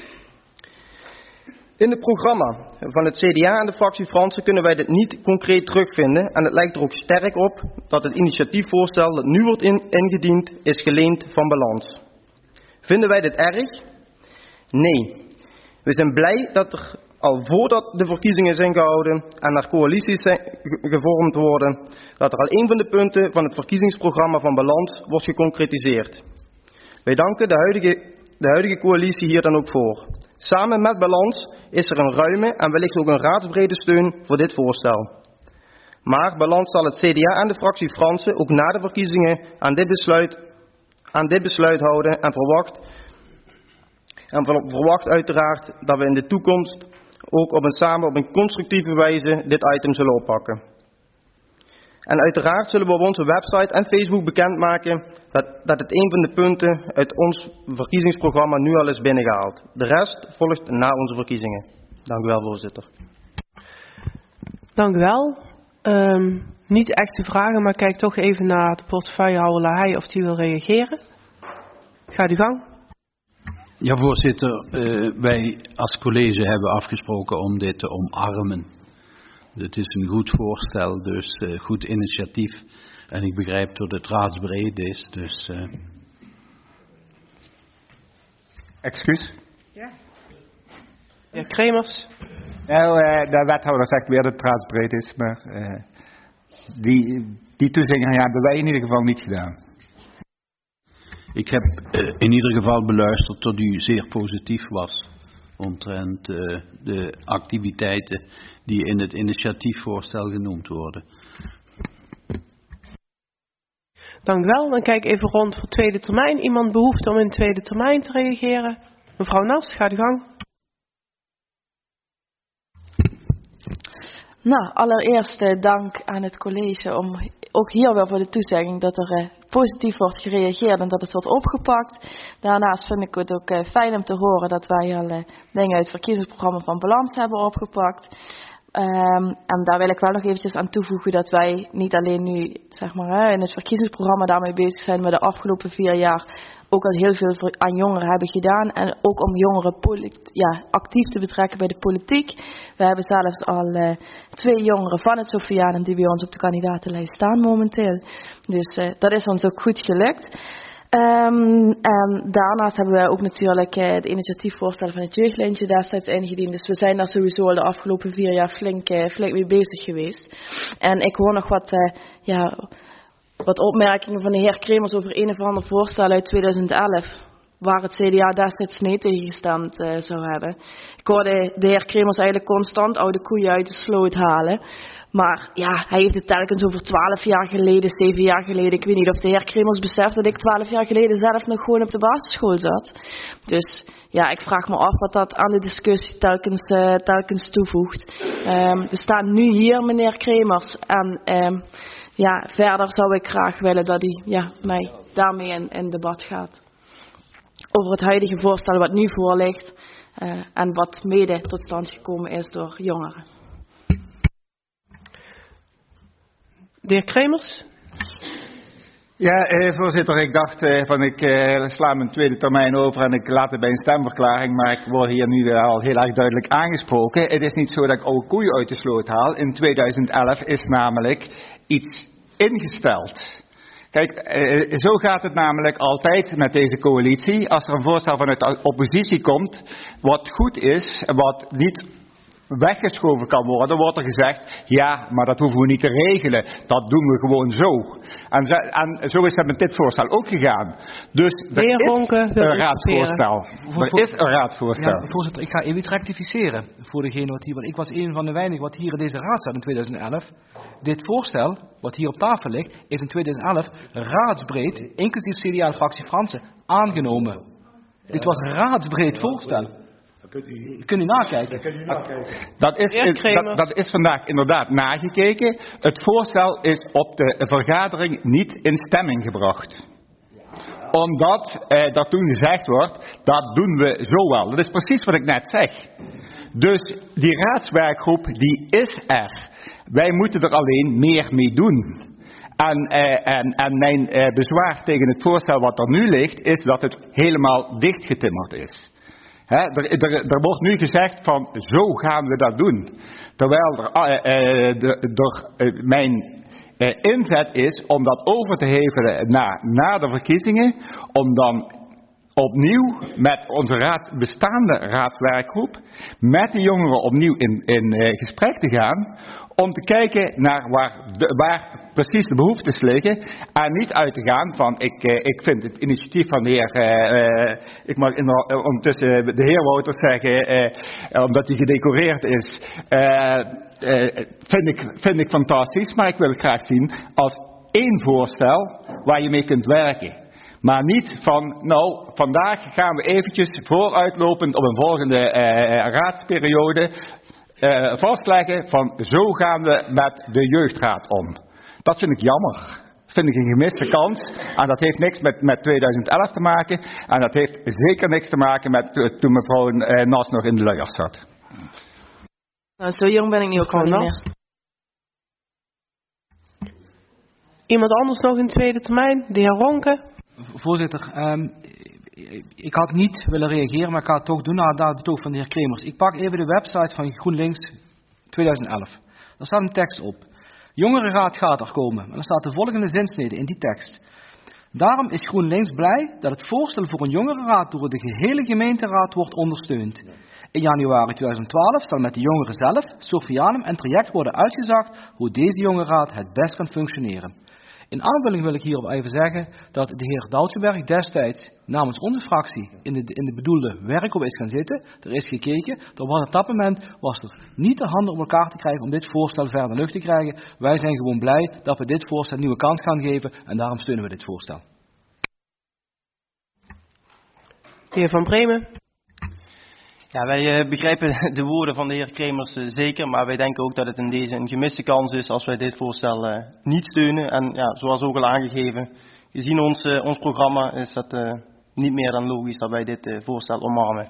Speaker 8: In het programma van het C D A en de fractie Fransen kunnen wij dit niet concreet terugvinden en het lijkt er ook sterk op dat het initiatiefvoorstel dat nu wordt in, ingediend is geleend van Balans. Vinden wij dit erg? Nee. We zijn blij dat er al voordat de verkiezingen zijn gehouden en er coalities zijn gevormd worden, dat er al een van de punten van het verkiezingsprogramma van Balans wordt geconcretiseerd. Wij danken de huidige, de huidige coalitie hier dan ook voor. Samen met Balans is er een ruime en wellicht ook een raadsbrede steun voor dit voorstel. Maar Balans zal het C D A en de fractie Fransen ook na de verkiezingen aan dit besluit, aan dit besluit houden en verwacht, en verwacht uiteraard dat we in de toekomst ook op een samen op een constructieve wijze dit item zullen oppakken. En uiteraard zullen we op onze website en Facebook bekendmaken dat, dat het een van de punten uit ons verkiezingsprogramma nu al is binnengehaald. De rest volgt na onze verkiezingen. Dank u wel, voorzitter.
Speaker 1: Dank u wel. Um, niet echte vragen, maar kijk toch even naar de portefeuillehouder Lahey of die wil reageren. Gaat u gang.
Speaker 9: Ja, voorzitter. Uh, wij als college hebben afgesproken om dit te omarmen. Het is een goed voorstel, dus uh, goed initiatief. En ik begrijp dat het raadsbreed is, dus... Uh...
Speaker 7: Excuus?
Speaker 1: Ja. Ja, Kremers.
Speaker 7: Nou, uh, de wethouder zegt weer dat het raadsbreed is, maar uh, die, die toezegging hebben wij in ieder geval niet gedaan.
Speaker 9: Ik heb uh, in ieder geval beluisterd dat u zeer positief was omtrent uh, de activiteiten die in het initiatiefvoorstel genoemd worden.
Speaker 1: Dank u wel. Dan kijk ik even rond voor tweede termijn. Iemand behoeft om in tweede termijn te reageren? Mevrouw Nas, gaat u gang.
Speaker 3: Nou, allereerst uh, dank aan het college om ook hier weer voor de toezegging dat er uh, positief wordt gereageerd en dat het wordt opgepakt. Daarnaast vind ik het ook uh, fijn om te horen dat wij al uh, dingen uit het verkiezingsprogramma van Balans hebben opgepakt. Um, en daar wil ik wel nog eventjes aan toevoegen dat wij niet alleen nu zeg maar, in het verkiezingsprogramma daarmee bezig zijn, maar de afgelopen vier jaar ook al heel veel aan jongeren hebben gedaan. En ook om jongeren ja, actief te betrekken bij de politiek. We hebben zelfs al uh, twee jongeren van het Sofianum die bij ons op de kandidatenlijst staan momenteel. Dus uh, dat is ons ook goed gelukt. Um, en daarnaast hebben wij ook natuurlijk uh, de initiatiefvoorstellen van het jeugdlijntje destijds ingediend. Dus we zijn daar sowieso al de afgelopen vier jaar flink, uh, flink mee bezig geweest. En ik hoor nog wat, uh, ja, wat opmerkingen van de heer Kremers over een of ander voorstel uit tweeduizend elf. Waar het C D A destijds nee tegen gestemd uh, zou hebben. Ik hoorde de heer Kremers eigenlijk constant oude koeien uit de sloot halen. Maar ja, hij heeft het telkens over twaalf jaar geleden, zeven jaar geleden. Ik weet niet of de heer Kremers beseft dat ik twaalf jaar geleden zelf nog gewoon op de basisschool zat. Dus ja, ik vraag me af wat dat aan de discussie telkens, uh, telkens toevoegt. Um, we staan nu hier, meneer Kremers. En um, ja, verder zou ik graag willen dat hij ja, mij daarmee in, in debat gaat. Over het huidige voorstel wat nu voor ligt. Uh, en wat mede tot stand gekomen is door jongeren.
Speaker 1: De heer Kremers.
Speaker 7: Ja, eh, voorzitter, ik dacht eh, van ik eh, sla mijn tweede termijn over en ik laat het bij een stemverklaring, maar ik word hier nu al heel erg duidelijk aangesproken. Het is niet zo dat ik oude koeien uit de sloot haal. In tweeduizend elf is namelijk iets ingesteld. Kijk, eh, zo gaat het namelijk altijd met deze coalitie. Als er een voorstel vanuit de oppositie komt, wat goed is, wat niet weggeschoven kan worden, wordt er gezegd, ja, maar dat hoeven we niet te regelen. Dat doen we gewoon zo. En, ze, en zo is het met dit voorstel ook gegaan. Dus er is
Speaker 1: Ronke,
Speaker 7: een raadsvoorstel. Er is een raadsvoorstel.
Speaker 2: Ja, voorzitter, ik ga even iets rectificeren voor degene wat hier, want ik was een van de weinigen wat hier in deze raad zat in tweeduizend elf. Dit voorstel, wat hier op tafel ligt, is in tweeduizend elf raadsbreed, inclusief C D A en fractie Fransen, aangenomen. Ja. Dit was een raadsbreed voorstel. Kun je nakijken?
Speaker 7: Dat is, dat, dat is vandaag inderdaad nagekeken. Het voorstel is op de vergadering niet in stemming gebracht. Omdat eh, dat toen gezegd wordt, dat doen we zo wel. Dat is precies wat ik net zeg. Dus die raadswerkgroep, die is er. Wij moeten er alleen meer mee doen. En, eh, en, en mijn eh, bezwaar tegen het voorstel wat er nu ligt, is dat het helemaal dichtgetimmerd is. He, er, er, er wordt nu gezegd van, zo gaan we dat doen. Terwijl er, uh, uh, de, de, uh, mijn uh, inzet is om dat over te hevelen na, na de verkiezingen, om dan opnieuw met onze raad, bestaande raadswerkgroep, met de jongeren opnieuw in, in uh, gesprek te gaan, om te kijken naar waar, de, waar precies de behoeftes liggen, en niet uit te gaan van, ik, uh, ik vind het initiatief van de heer, uh, uh, ik mag in, uh, ondertussen de heer Wouters zeggen, uh, omdat hij gedecoreerd is, uh, uh, vind, ik, vind ik fantastisch, maar ik wil het graag zien als één voorstel waar je mee kunt werken. Maar niet van, nou, vandaag gaan we eventjes vooruitlopend op een volgende uh, raadsperiode uh, vastleggen van, zo gaan we met de jeugdraad om. Dat vind ik jammer. Dat vind ik een gemiste kans. En dat heeft niks met, met tweeduizend elf te maken. En dat heeft zeker niks te maken met uh, toen mevrouw uh, Nas nog in de luiers zat.
Speaker 3: Nou, zo jong ben ik niet ook al niet meer.
Speaker 1: Iemand anders nog in tweede termijn? De heer Ronke?
Speaker 2: Voorzitter, um, ik had niet willen reageren, maar ik ga het toch doen na het betoog van de heer Kremers. Ik pak even de website van GroenLinks tweeduizend elf. Daar staat een tekst op. Jongerenraad gaat er komen. En dan staat de volgende zinsnede in die tekst. Daarom is GroenLinks blij dat het voorstel voor een jongerenraad door de gehele gemeenteraad wordt ondersteund. In januari tweeduizend twaalf zal met de jongeren zelf, Sofianum en traject worden uitgezocht hoe deze jongerenraad het best kan functioneren. In aanvulling wil ik hierop even zeggen dat de heer Doutsenberg destijds namens onze fractie in de, in de bedoelde werkgroep is gaan zitten. Er is gekeken, er was op dat moment was er niet de handen om elkaar te krijgen om dit voorstel verder lucht te krijgen. Wij zijn gewoon blij dat we dit voorstel een nieuwe kans gaan geven en daarom steunen we dit voorstel.
Speaker 1: De heer Van Bremen.
Speaker 8: Ja, wij uh, begrijpen de woorden van de heer Kremers uh, zeker, maar wij denken ook dat het in deze een gemiste kans is als wij dit voorstel uh, niet steunen. En ja, zoals ook al aangegeven, gezien ons, uh, ons programma is dat uh, niet meer dan logisch dat wij dit uh, voorstel omarmen.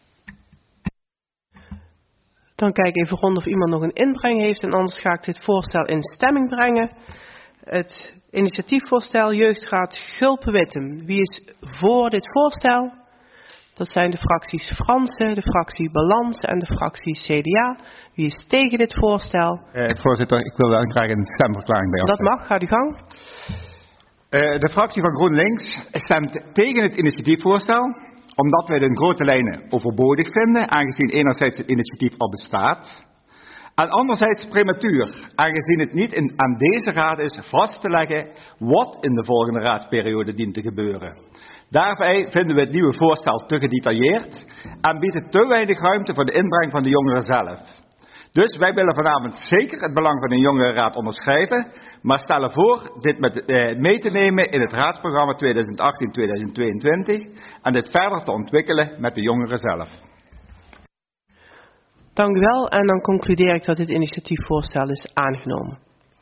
Speaker 1: Dan kijk ik even rond of iemand nog een inbreng heeft en anders ga ik dit voorstel in stemming brengen. Het initiatiefvoorstel Jeugdraad Gulpen-Wittem. Wie is voor dit voorstel? Dat zijn de fracties Fransen, de fractie Balans en de fractie C D A. Wie is tegen dit voorstel?
Speaker 7: Uh, voorzitter, ik wil daar graag een stemverklaring bij afleggen.
Speaker 1: Dat mag, ga de gang.
Speaker 7: Uh, de fractie van GroenLinks stemt tegen het initiatiefvoorstel, omdat wij het in grote lijnen overbodig vinden, aangezien enerzijds het initiatief al bestaat, en anderzijds prematuur, aangezien het niet in, aan deze raad is vast te leggen wat in de volgende raadsperiode dient te gebeuren. Daarbij vinden we het nieuwe voorstel te gedetailleerd en biedt het te weinig ruimte voor de inbreng van de jongeren zelf. Dus wij willen vanavond zeker het belang van een jongerenraad onderschrijven, maar stellen voor dit met, eh, mee te nemen in het raadsprogramma tweeduizend achttien tot tweeduizend tweeëntwintig en dit verder te ontwikkelen met de jongeren zelf.
Speaker 1: Dank u wel en dan concludeer ik dat dit initiatiefvoorstel is aangenomen.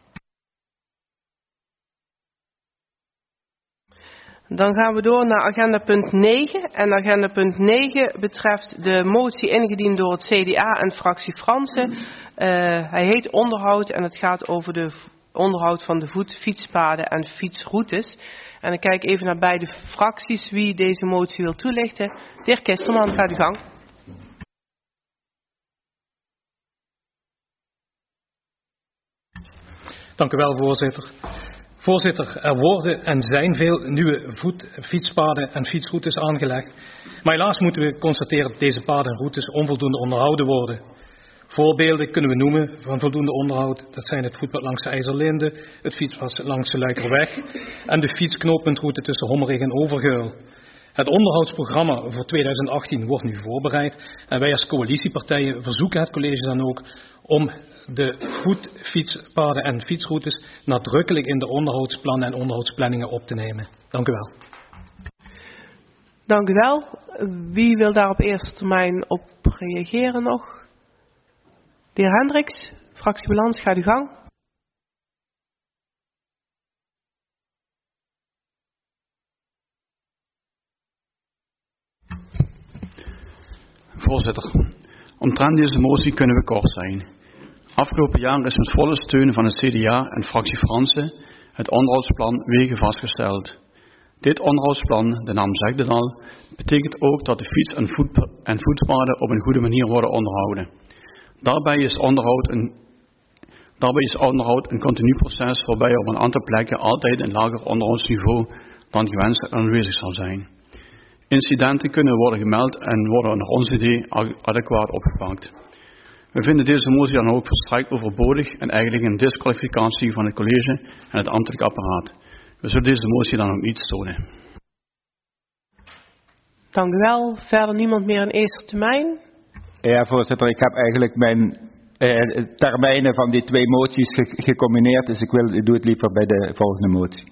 Speaker 1: Dan gaan we door naar agenda punt negen. En agenda punt negen betreft de motie ingediend door het C D A en fractie Fransen. Uh, hij heet onderhoud en het gaat over de onderhoud van de voet, fietspaden en fietsroutes. En ik kijk even naar beide fracties wie deze motie wil toelichten. De heer Kisterman, gaat uw gang.
Speaker 10: Dank u wel, voorzitter. Voorzitter, er worden en zijn veel nieuwe voet, fietspaden en fietsroutes aangelegd. Maar helaas moeten we constateren dat deze paden en routes onvoldoende onderhouden worden. Voorbeelden kunnen we noemen van voldoende onderhoud. Dat zijn het voetpad langs de IJzerlinde, het fietspad langs de Luikerweg en de fietsknooppuntroute tussen Hommerig en Overgeul. Het onderhoudsprogramma voor tweeduizend achttien wordt nu voorbereid en wij als coalitiepartijen verzoeken het college dan ook om de voet, fietspaden en fietsroutes nadrukkelijk in de onderhoudsplannen en onderhoudsplanningen op te nemen. Dank u wel.
Speaker 1: Dank u wel. Wie wil daar op eerste termijn op reageren nog? De heer Hendricks, fractie Balans, gaat uw gang.
Speaker 11: Voorzitter, omtrent deze motie kunnen we kort zijn. Afgelopen jaar is met volle steun van het C D A en fractie Fransen het onderhoudsplan Wegen vastgesteld. Dit onderhoudsplan, de naam zegt het al, betekent ook dat de fiets- en, voet en voetpaden op een goede manier worden onderhouden. Daarbij is onderhoud een, daarbij is onderhoud een continu proces waarbij er op een aantal plekken altijd een lager onderhoudsniveau dan gewenst aanwezig zal zijn. Incidenten kunnen worden gemeld en worden naar ons idee adequaat opgepakt. We vinden deze motie dan ook volstrekt overbodig en eigenlijk een disqualificatie van het college en het ambtelijk apparaat. We zullen deze motie dan ook niet steunen.
Speaker 1: Dank u wel. Verder niemand meer in eerste termijn?
Speaker 7: Ja, voorzitter, ik heb eigenlijk mijn eh, termijnen van die twee moties ge gecombineerd, dus ik, wil, ik doe het liever bij de volgende motie.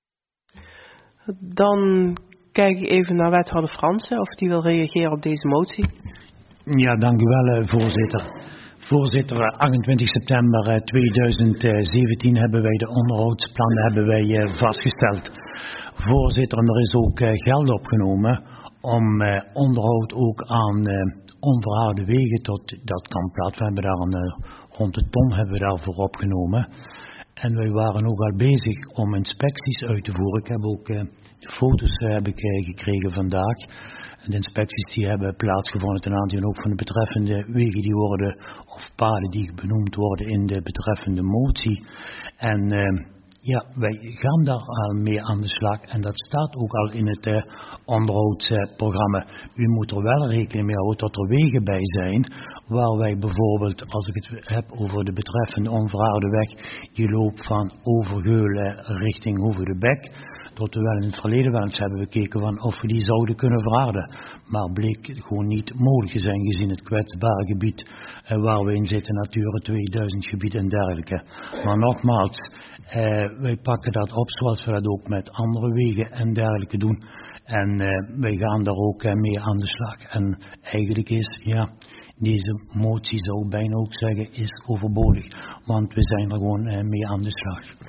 Speaker 1: Dan kijk ik even naar wethouder Fransen of die wil reageren op deze motie.
Speaker 6: Ja, dank u wel, voorzitter. Voorzitter, achtentwintig september tweeduizend zeventien hebben wij de onderhoudsplannen hebben wij vastgesteld. Voorzitter, er is ook geld opgenomen om onderhoud ook aan onverharde wegen tot dat kan plaats. We hebben daar een rond de ton hebben we daarvoor opgenomen. En wij waren ook al bezig om inspecties uit te voeren. Ik heb ook de foto's heb ik gekregen vandaag. De inspecties die hebben plaatsgevonden ten aanzien ook van de betreffende wegen die worden, of paden die benoemd worden in de betreffende motie. En uh, ja, wij gaan daar al mee aan de slag en dat staat ook al in het uh, onderhoudsprogramma. U moet er wel rekening mee houden dat er wegen bij zijn waar wij bijvoorbeeld, als ik het heb over de betreffende onverharde weg, die loopt van Overgeul richting Hoeve-de-Bek. Dat we wel in het verleden wel eens hebben bekeken van of we die zouden kunnen verharden. Maar bleek gewoon niet mogelijk te zijn gezien het kwetsbare gebied eh, waar we in zitten, Natura tweeduizend gebied en dergelijke. Maar nogmaals, eh, wij pakken dat op zoals we dat ook met andere wegen en dergelijke doen. En eh, wij gaan daar ook eh, mee aan de slag. En eigenlijk is, ja, deze motie zou ik bijna ook zeggen, is overbodig. Want we zijn er gewoon eh, mee aan de slag.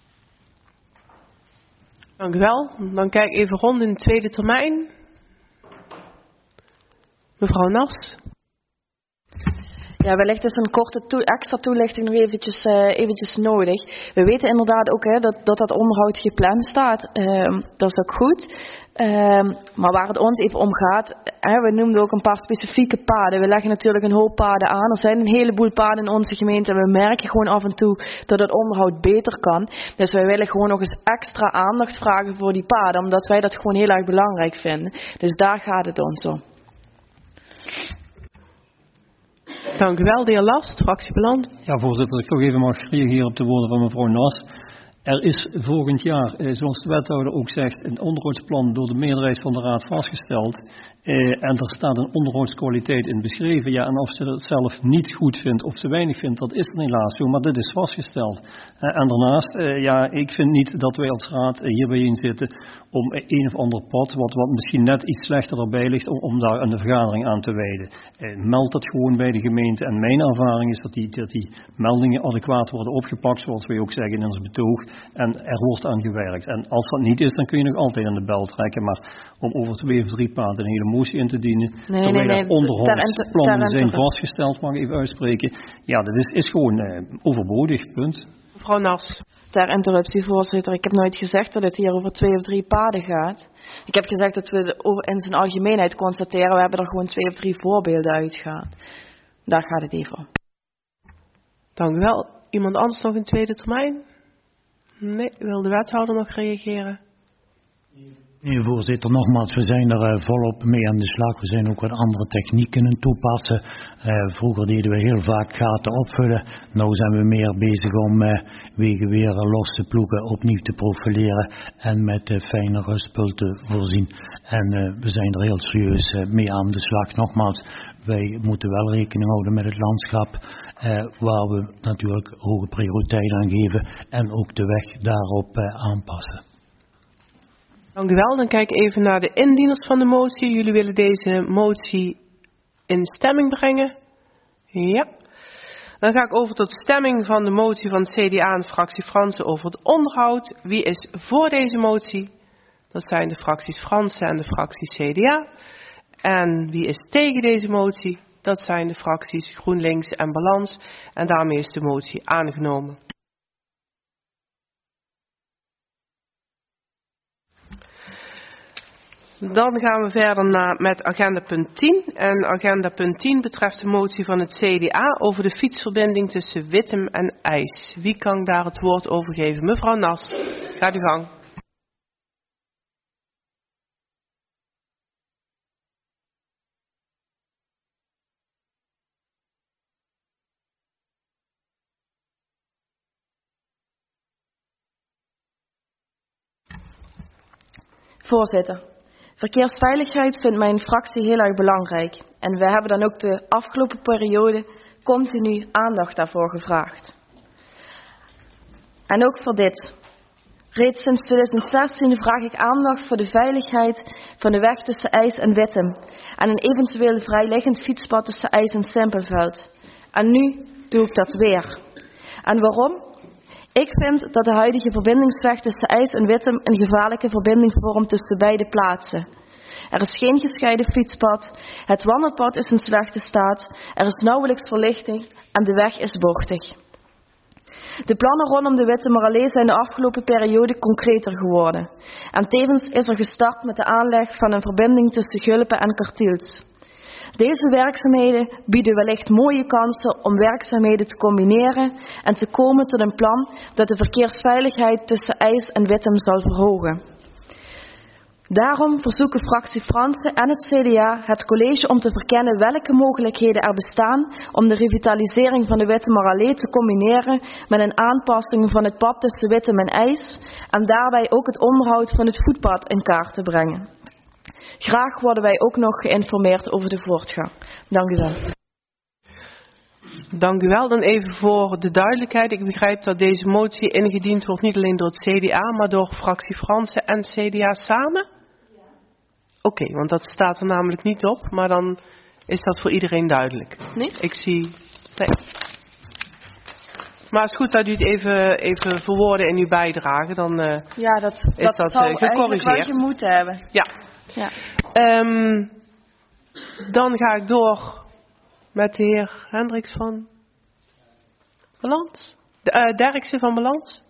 Speaker 1: Dank u wel. Dan kijk ik even rond in de tweede termijn. Mevrouw Nas.
Speaker 3: Ja, wellicht is een korte toe, extra toelichting nog eventjes, uh, eventjes nodig. We weten inderdaad ook hè, dat, dat dat onderhoud gepland staat. Uh, dat is ook goed. Uh, maar waar het ons even om gaat, hè, we noemden ook een paar specifieke paden. We leggen natuurlijk een hoop paden aan. Er zijn een heleboel paden in onze gemeente en we merken gewoon af en toe dat het onderhoud beter kan. Dus wij willen gewoon nog eens extra aandacht vragen voor die paden, omdat wij dat gewoon heel erg belangrijk vinden. Dus daar gaat het ons om.
Speaker 1: Dank u wel, de heer Last, fractie Beland.
Speaker 5: Ja, voorzitter, als ik toch even mag reageren op de woorden van mevrouw Nas. Er is volgend jaar, eh, zoals de wethouder ook zegt, een onderhoudsplan door de meerderheid van de raad vastgesteld. Eh, en er staat een onderhoudskwaliteit in beschreven. Ja, en of ze dat zelf niet goed vindt of te weinig vindt, dat is dan helaas zo. Maar dit is vastgesteld. Eh, en daarnaast, eh, ja, ik vind niet dat wij als raad eh, hier bijeen zitten om een of ander pad, wat, wat misschien net iets slechter erbij ligt, om, om daar een vergadering aan te wijden. Eh, meld dat gewoon bij de gemeente. En mijn ervaring is dat die, dat die meldingen adequaat worden opgepakt, zoals wij ook zeggen in ons betoog. En er wordt aan gewerkt. En als dat niet is, dan kun je nog altijd aan de bel trekken. Maar om over twee of drie paden een hele motie in te dienen,
Speaker 3: nee,
Speaker 5: terwijl
Speaker 3: nee,
Speaker 5: er
Speaker 3: nee.
Speaker 5: onderhoudsplannen zijn vastgesteld, mag ik even uitspreken. Ja, dat is, is gewoon uh, overbodig, punt.
Speaker 1: Mevrouw Nas.
Speaker 3: Ter interruptie, voorzitter. Ik heb nooit gezegd dat het hier over twee of drie paden gaat. Ik heb gezegd dat we in zijn algemeenheid constateren, we hebben er gewoon twee of drie voorbeelden uitgehaald. Daar gaat het even om.
Speaker 1: Dank u wel. Iemand anders nog in tweede termijn? Nee, wil de wethouder nog reageren?
Speaker 6: Nee, voorzitter, nogmaals, we zijn er uh, volop mee aan de slag. We zijn ook wat andere technieken aan het toepassen. Uh, vroeger deden we heel vaak gaten opvullen. Nu zijn we meer bezig om uh, wegen weer losse ploegen opnieuw te profileren en met uh, fijne rustspul te voorzien. En uh, we zijn er heel serieus uh, mee aan de slag. Nogmaals, wij moeten wel rekening houden met het landschap, uh, waar we natuurlijk hoge prioriteit aan geven en ook de weg daarop uh, aanpassen.
Speaker 1: Dank u wel. Dan kijk ik even naar de indieners van de motie. Jullie willen deze motie in stemming brengen? Ja. Dan ga ik over tot stemming van de motie van het C D A en de fractie Fransen over het onderhoud. Wie is voor deze motie? Dat zijn de fracties Fransen en de fractie C D A. En wie is tegen deze motie? Dat zijn de fracties GroenLinks en Balans. En daarmee is de motie aangenomen. Dan gaan we verder naar, met agenda punt tien. En agenda punt tien betreft de motie van het C D A over de fietsverbinding tussen Wittem en IJs. Wie kan daar het woord over geven? Mevrouw Nas, gaat uw gang.
Speaker 3: Voorzitter. Verkeersveiligheid vindt mijn fractie heel erg belangrijk. En we hebben dan ook de afgelopen periode continu aandacht daarvoor gevraagd. En ook voor dit. Reeds sinds twintig zestien vraag ik aandacht voor de veiligheid van de weg tussen IJs en Wittem. En een eventueel vrijliggend fietspad tussen IJs en Simpelveld. En nu doe ik dat weer. En waarom? Ik vind dat de huidige verbindingsweg tussen IJs en Wittem een gevaarlijke verbinding vormt tussen beide plaatsen. Er is geen gescheiden fietspad, het wandelpad is in slechte staat, er is nauwelijks verlichting en de weg is bochtig. De plannen rondom de Wittemerallee zijn de afgelopen periode concreter geworden. En tevens is er gestart met de aanleg van een verbinding tussen Gulpen en Kartiels. Deze werkzaamheden bieden wellicht mooie kansen om werkzaamheden te combineren en te komen tot een plan dat de verkeersveiligheid tussen IJs en Wittem zal verhogen. Daarom verzoeken fractie Fransen en het C D A het college om te verkennen welke mogelijkheden er bestaan om de revitalisering van de Wittemerallee te combineren met een aanpassing van het pad tussen Wittem en IJs en daarbij ook het onderhoud van het voetpad in kaart te brengen. Graag worden wij ook nog geïnformeerd over de voortgang. Dank u wel.
Speaker 1: Dank u wel. Dan even voor de duidelijkheid. Ik begrijp dat deze motie ingediend wordt niet alleen door het C D A, maar door fractie Fransen en C D A samen? Ja. Oké, okay, want dat staat er namelijk niet op, maar dan is dat voor iedereen duidelijk.
Speaker 3: Niet?
Speaker 1: Ik zie... Nee. Maar het is goed dat u het even, even verwoorden in uw bijdrage, dan uh,
Speaker 3: ja, dat,
Speaker 1: is
Speaker 3: dat,
Speaker 1: dat
Speaker 3: zou
Speaker 1: uh, gecorrigeerd.
Speaker 3: Eigenlijk wel moeten hebben.
Speaker 1: Ja.
Speaker 3: Ja.
Speaker 1: Um, dan ga ik door met de heer Hendricks van Balans. De, uh, Derksen van Balans.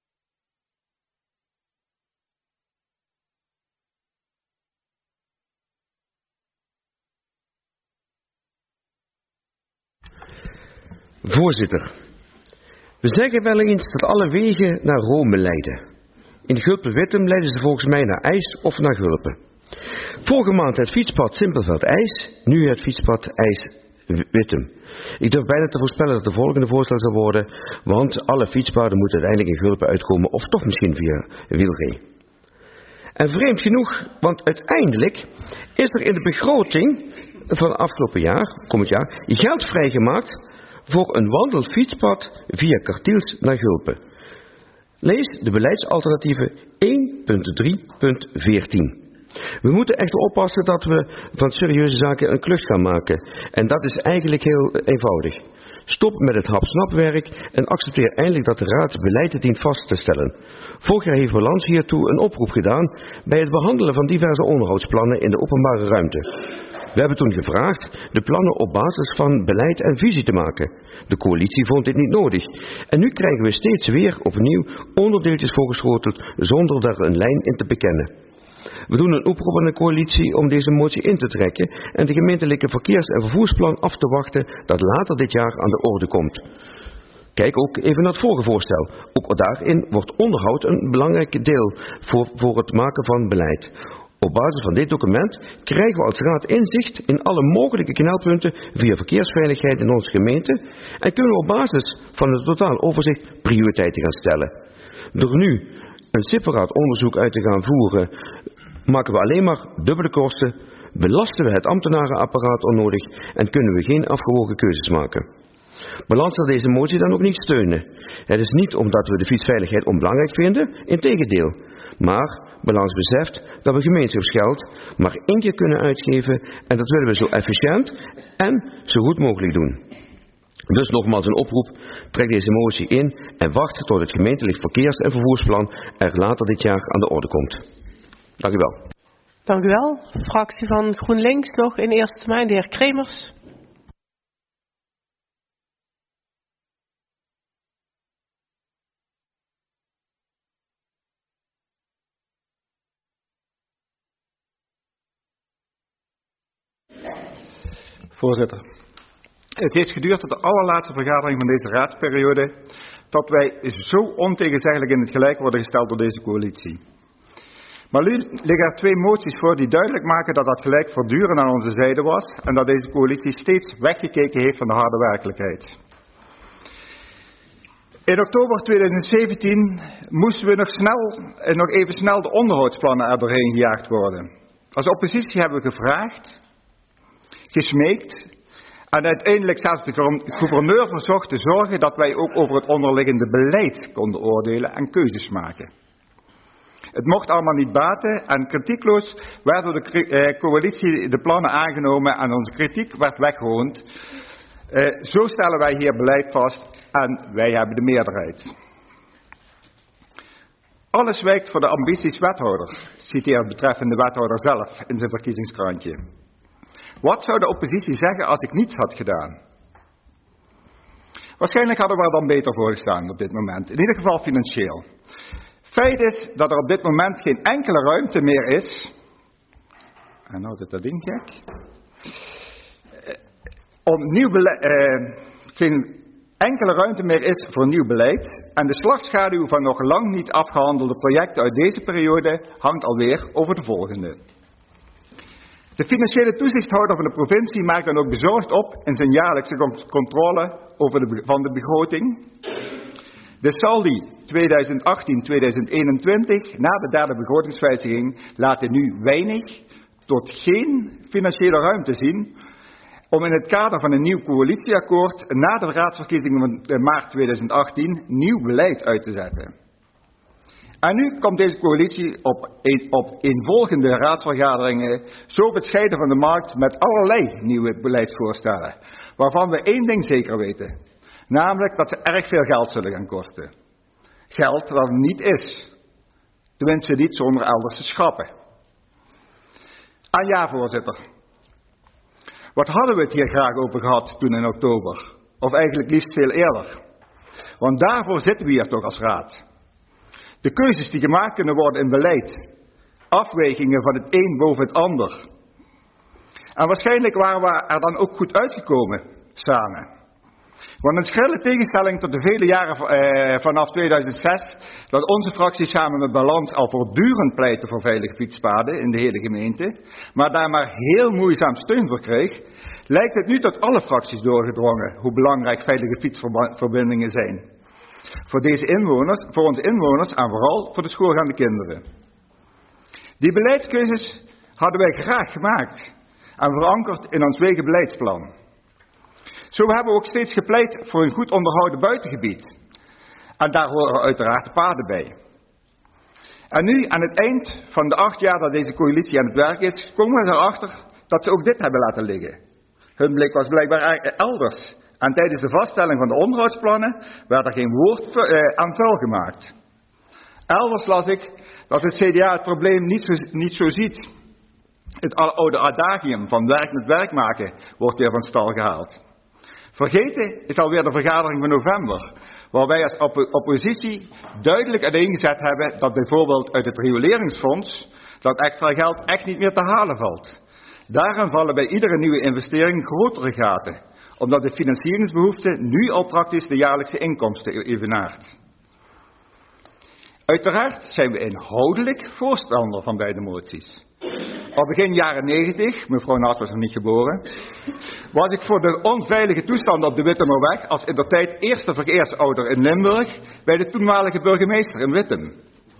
Speaker 12: Voorzitter, we zeggen wel eens dat alle wegen naar Rome leiden. In Gulpen-Wittem leiden ze volgens mij naar IJs of naar Gulpen. Vorige maand het fietspad Simpelveld-IJs, nu het fietspad IJs-Wittem. Ik durf bijna te voorspellen dat de volgende voorstel zal worden, want alle fietspaden moeten uiteindelijk in Gulpen uitkomen of toch misschien via Wielree. En vreemd genoeg, want uiteindelijk is er in de begroting van het afgelopen jaar, komend jaar, geld vrijgemaakt voor een wandelfietspad via Kartiels naar Gulpen. Lees de beleidsalternatieven één punt drie punt veertien. We moeten echter oppassen dat we van serieuze zaken een klucht gaan maken. En dat is eigenlijk heel eenvoudig. Stop met het hap-snapwerk en accepteer eindelijk dat de Raad beleid dient vast te stellen. Vorig jaar heeft Balans hiertoe een oproep gedaan bij het behandelen van diverse onderhoudsplannen in de openbare ruimte. We hebben toen gevraagd de plannen op basis van beleid en visie te maken. De coalitie vond dit niet nodig. En nu krijgen we steeds weer opnieuw onderdeeltjes voorgeschoteld zonder daar een lijn in te bekennen. We doen een oproep aan de coalitie om deze motie in te trekken en de gemeentelijke verkeers- en vervoersplan af te wachten dat later dit jaar aan de orde komt. Kijk ook even naar het vorige voorstel. Ook daarin wordt onderhoud een belangrijk deel voor, voor het maken van beleid. Op basis van dit document krijgen we als raad inzicht in alle mogelijke knelpunten via verkeersveiligheid in onze gemeente en kunnen we op basis van het totaal overzicht prioriteiten gaan stellen. Door nu een separaat onderzoek uit te gaan voeren, maken we alleen maar dubbele kosten, belasten we het ambtenarenapparaat onnodig en kunnen we geen afgewogen keuzes maken. Balans zal deze motie dan ook niet steunen. Het is niet omdat we de fietsveiligheid onbelangrijk vinden, integendeel. Maar Balans beseft dat we gemeenschapsgeld maar één keer kunnen uitgeven en dat willen we zo efficiënt en zo goed mogelijk doen. Dus nogmaals een oproep, trek deze motie in en wacht tot het gemeentelijk verkeers- en vervoersplan er later dit jaar aan de orde komt. Dank u wel.
Speaker 1: Dank u wel. Fractie van GroenLinks nog in eerste termijn, de heer Kremers.
Speaker 7: Voorzitter, het heeft geduurd tot de allerlaatste vergadering van deze raadsperiode dat wij zo ontegenzeggelijk in het gelijk worden gesteld door deze coalitie. Maar nu liggen er twee moties voor die duidelijk maken dat dat gelijk voortdurend aan onze zijde was en dat deze coalitie steeds weggekeken heeft van de harde werkelijkheid. In oktober tweeduizend zeventien moesten we nog, snel, nog even snel de onderhoudsplannen er doorheen gejaagd worden. Als oppositie hebben we gevraagd, gesmeekt en uiteindelijk zelfs de gouverneur verzocht te zorgen dat wij ook over het onderliggende beleid konden oordelen en keuzes maken. Het mocht allemaal niet baten en kritiekloos werd door de coalitie de plannen aangenomen en onze kritiek werd weggehoond. Uh, zo stellen wij hier beleid vast en wij hebben de meerderheid. Alles wijkt voor de ambities wethouder, citeert betreffende wethouder zelf in zijn verkiezingskrantje. Wat zou de oppositie zeggen als ik niets had gedaan? Waarschijnlijk hadden we er dan beter voor gestaan op dit moment, in ieder geval financieel. Feit is dat er op dit moment geen enkele ruimte meer is, en nou zit dat ding gek, om nieuw beleid, eh, geen enkele ruimte meer is voor nieuw beleid en de slagschaduw van nog lang niet afgehandelde projecten uit deze periode hangt alweer over de volgende. De financiële toezichthouder van de provincie maakt dan ook bezorgd op in zijn jaarlijkse controle over de, van de begroting. De saldi tweeduizend achttien tweeduizend eenentwintig na de derde begrotingswijziging laten nu weinig tot geen financiële ruimte zien om in het kader van een nieuw coalitieakkoord na de raadsverkiezingen van maart tweeduizend achttien nieuw beleid uit te zetten. En nu komt deze coalitie op, een, op eenvolgende raadsvergaderingen zo bescheiden van de markt met allerlei nieuwe beleidsvoorstellen, waarvan we één ding zeker weten, namelijk dat ze erg veel geld zullen gaan kosten. Geld dat er niet is, tenminste niet zonder elders te schrappen. En ja, voorzitter, wat hadden we het hier graag over gehad toen in oktober, of eigenlijk liefst veel eerder, want daarvoor zitten we hier toch als raad. De keuzes die gemaakt kunnen worden in beleid. Afwegingen van het een boven het ander. En waarschijnlijk waren we er dan ook goed uitgekomen, samen. Want een schrille tegenstelling tot de vele jaren eh, vanaf tweeduizend zes, dat onze fractie samen met Balans al voortdurend pleitte voor veilige fietspaden in de hele gemeente, maar daar maar heel moeizaam steun voor kreeg, lijkt het nu tot alle fracties doorgedrongen hoe belangrijk veilige fietsverbindingen zijn. Voor deze inwoners, voor onze inwoners en vooral voor de schoolgaande kinderen. Die beleidskeuzes hadden wij graag gemaakt en verankerd in ons wegenbeleidsplan. Zo hebben we ook steeds gepleit voor een goed onderhouden buitengebied. En daar horen uiteraard de paden bij. En nu, aan het eind van de acht jaar dat deze coalitie aan het werk is, komen we erachter dat ze ook dit hebben laten liggen. Hun blik was blijkbaar elders En tijdens de vaststelling van de onderhoudsplannen werd er geen woord uh, aan vuil gemaakt. Elders las ik dat het C D A het probleem niet zo, niet zo ziet. Het oude adagium van werk met werk maken wordt weer van stal gehaald. Vergeten is alweer de vergadering van november, waar wij als op- oppositie duidelijk uiteengezet hebben dat bijvoorbeeld uit het rioleringsfonds dat extra geld echt niet meer te halen valt. Daarin vallen bij iedere nieuwe investering grotere gaten, omdat de financieringsbehoefte nu al praktisch de jaarlijkse inkomsten evenaart. Uiteraard zijn we inhoudelijk voorstander van beide moties. Al begin jaren negentig, mevrouw Naat was nog niet geboren, was ik voor de onveilige toestanden op de Wittemerweg als indertijd eerste verkeersouder in Limburg bij de toenmalige burgemeester in Wittem.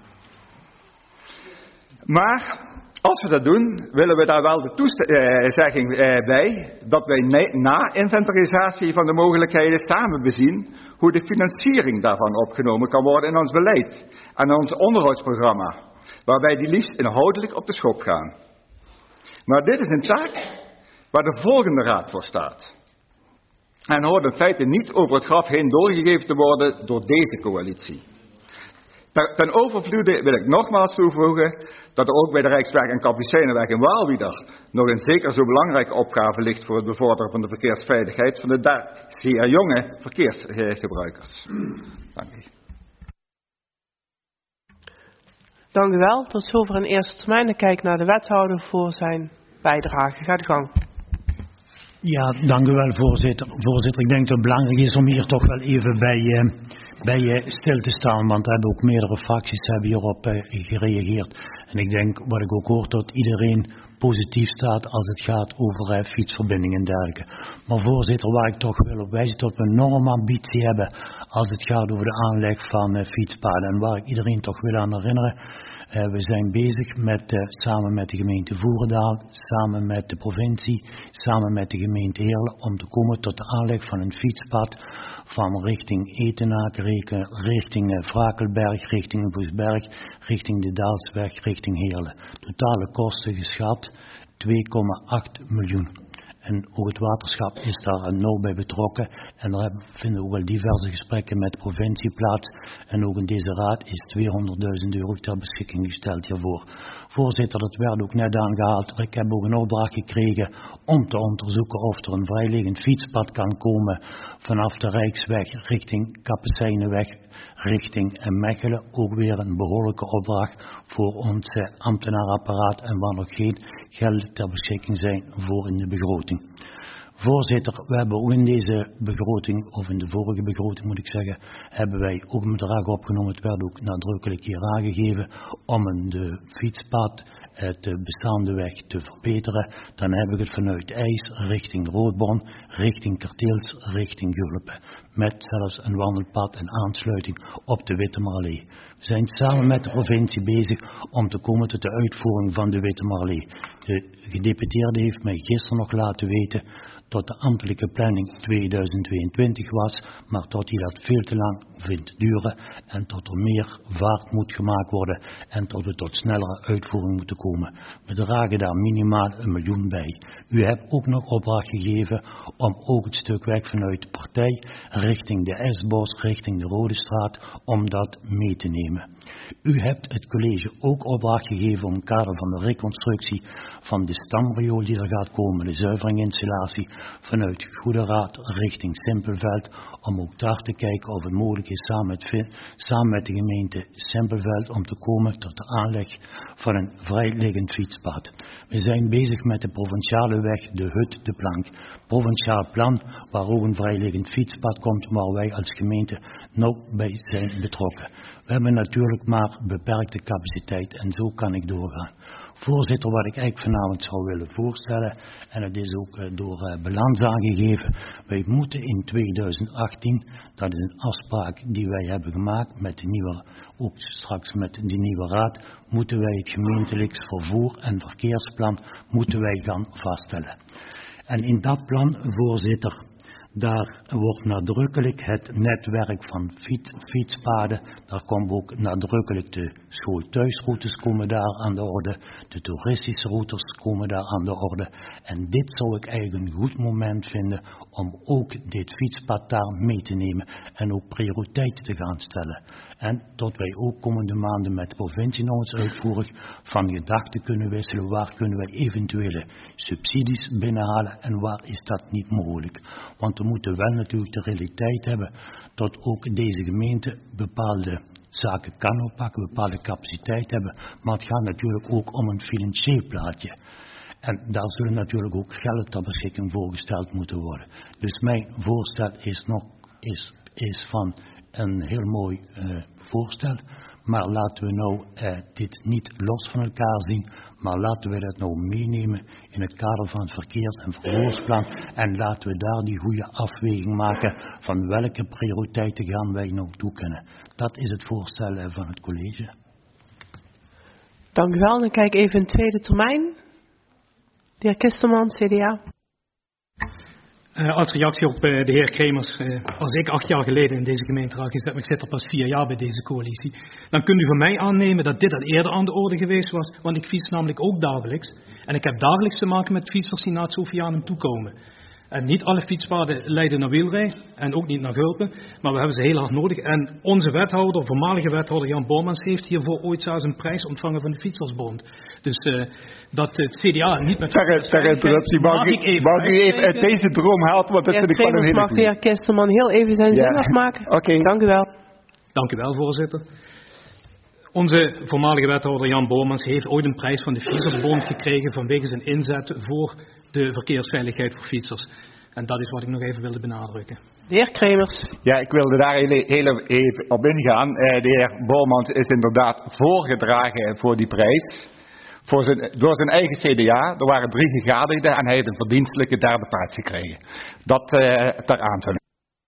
Speaker 7: Maar als we dat doen, willen we daar wel de toezegging eh, bij dat wij na inventarisatie van de mogelijkheden samen bezien hoe de financiering daarvan opgenomen kan worden in ons beleid en in ons onderhoudsprogramma, waarbij die liefst inhoudelijk op de schop gaan. Maar dit is een taak waar de volgende raad voor staat. En hoort in feite niet over het graf heen doorgegeven te worden door deze coalitie. Ten overvloede wil ik nogmaals toevoegen dat er ook bij de Rijksweg en Kapucijnenweg in Waalwieder nog een zeker zo belangrijke opgave ligt voor het bevorderen van de verkeersveiligheid van de daar zeer jonge verkeersgebruikers. Dank u.
Speaker 1: Dank u wel. Tot zover in eerste termijn. Dan kijk ik naar de wethouder voor zijn bijdrage. Ga de gang.
Speaker 6: Ja, dank u wel, voorzitter. Voorzitter, ik denk dat het belangrijk is om hier toch wel even bij, uh, bij uh, stil te staan, want er hebben ook meerdere fracties hebben hierop uh, gereageerd. En ik denk, wat ik ook hoor, dat iedereen positief staat als het gaat over uh, fietsverbindingen en dergelijke. Maar voorzitter, waar ik toch wil op wijzen, dat we een enorme ambitie hebben als het gaat over de aanleg van uh, fietspaden. En waar ik iedereen toch wil aan herinneren, Uh, we zijn bezig met, uh, samen met de gemeente Voerendaal, samen met de provincie, samen met de gemeente Heerlen, om te komen tot de aanleg van een fietspad van richting Etenaken, richting uh, Vrakelberg, richting Boesberg, richting de Daalsweg, richting Heerlen. Totale kosten geschat twee komma acht miljoen. En ook het waterschap is daar nauw bij betrokken. En daar vinden ook wel diverse gesprekken met de provincie plaats. En ook in deze raad is tweehonderdduizend euro ter beschikking gesteld hiervoor. Voorzitter, dat werd ook net aangehaald. Ik heb ook een opdracht gekregen om te onderzoeken of er een vrijliggend fietspad kan komen vanaf de Rijksweg richting Kapucijnenweg, richting Mechelen. Ook weer een behoorlijke opdracht voor ons ambtenaarapparaat en waar nog geen geld ter beschikking zijn voor in de begroting. Voorzitter, we hebben ook in deze begroting, of in de vorige begroting moet ik zeggen, hebben wij ook een bedrag opgenomen, het werd ook nadrukkelijk hier aangegeven, om de fietspad, de bestaande weg te verbeteren. Dan heb ik het vanuit IJs richting Roodborn, richting Karteels, richting Gulpen. Met zelfs een wandelpad en aansluiting op de Wittemerallee. We zijn samen met de provincie bezig om te komen tot de uitvoering van de Wittemerallee. De gedeputeerde heeft mij gisteren nog laten weten tot de ambtelijke planning tweeduizend tweeëntwintig was, maar tot hij dat veel te lang vindt duren en tot er meer vaart moet gemaakt worden en tot we tot snellere uitvoering moeten komen. We dragen daar minimaal een miljoen bij. U hebt ook nog opdracht gegeven om ook het stuk weg vanuit de partij richting de Esbos, richting de Rode Straat, om dat mee te nemen. U hebt het college ook opdracht gegeven om in het kader van de reconstructie van de stamriool die er gaat komen, de zuiveringinstallatie vanuit Goederaad richting Simpelveld, om ook daar te kijken of het mogelijk is samen met, samen met de gemeente Simpelveld om te komen tot de aanleg van een vrijliggend fietspad. We zijn bezig met de provinciale weg, de hut, de plank. Provinciaal plan waar ook een vrijliggend fietspad komt, waar wij als gemeente nauw bij zijn betrokken. We hebben natuurlijk maar beperkte capaciteit en zo kan ik doorgaan. Voorzitter, wat ik eigenlijk vanavond zou willen voorstellen, en het is ook uh, door uh, Balans aangegeven, wij moeten in tweeduizend achttien, dat is een afspraak die wij hebben gemaakt met de nieuwe, ook straks met de nieuwe raad, moeten wij het gemeentelijks vervoer en verkeersplan moeten wij gaan vaststellen. En in dat plan, voorzitter, Daar wordt nadrukkelijk het netwerk van fiets, fietspaden, daar komt ook nadrukkelijk de school-thuisroutes komen daar aan de orde, de toeristische routes komen daar aan de orde. En dit zou ik eigenlijk een goed moment vinden om ook dit fietspad daar mee te nemen en ook prioriteiten te gaan stellen. En tot wij ook komende maanden met de provincie nog eens uitvoerig van gedachten kunnen wisselen, waar kunnen wij eventuele subsidies binnenhalen en waar is dat niet mogelijk. Want we moeten wel natuurlijk de realiteit hebben dat ook deze gemeente bepaalde zaken kan oppakken, bepaalde capaciteit hebben, maar het gaat natuurlijk ook om een financieel plaatje. En daar zullen natuurlijk ook geld ter beschikking voor gesteld moeten worden. Dus mijn voorstel is, nog, is, is van een heel mooi uh, voorstel, maar laten we nou uh, dit niet los van elkaar zien, maar laten we dat nou meenemen in het kader van het verkeers- en vervoersplan en laten we daar die goede afweging maken van welke prioriteiten gaan wij nou toekennen. Dat is het voorstel uh, van het college.
Speaker 1: Dank u wel. Dan kijk ik even in de tweede termijn. De heer Kisterman, C D A.
Speaker 10: Uh, als reactie op uh, de heer Kremers, uh, als ik acht jaar geleden in deze gemeenteraad gezet, maar ik zit er pas vier jaar bij deze coalitie, dan kunt u van mij aannemen dat dit al eerder aan de orde geweest was, want ik fiets namelijk ook dagelijks. En ik heb dagelijks te maken met fietsers die naar het Sofianum toekomen. En niet alle fietspaden leiden naar Wielrij en ook niet naar Gulpen, maar we hebben ze heel hard nodig. En onze wethouder, voormalige wethouder Jan Bormans, heeft hiervoor ooit zelfs een prijs ontvangen van de Fietsersbond. Dus uh, dat het C D A niet met...
Speaker 7: Ter interruptie, mag, mag, mag u even uit deze droom helpen, want dat
Speaker 1: ja,
Speaker 7: vind ik wel een hele
Speaker 1: mag de heer Kisterman heel even zijn zin
Speaker 7: ja.
Speaker 1: afmaken?
Speaker 7: Oké. Okay.
Speaker 1: Dank u wel.
Speaker 10: Dank u wel, voorzitter. Onze voormalige wethouder Jan Bormans heeft ooit een prijs van de Fietsersbond gekregen vanwege zijn inzet voor de verkeersveiligheid voor fietsers. En dat is wat ik nog even wilde benadrukken.
Speaker 1: De heer Kremers.
Speaker 7: Ja, ik wilde daar heel, heel even op ingaan. Uh, de heer Bormans is inderdaad voorgedragen voor die prijs. Voor zijn, door zijn eigen C D A. Er waren drie gegadigden en hij heeft een verdienstelijke derde plaats gekregen. Dat uh, ter aanvulling.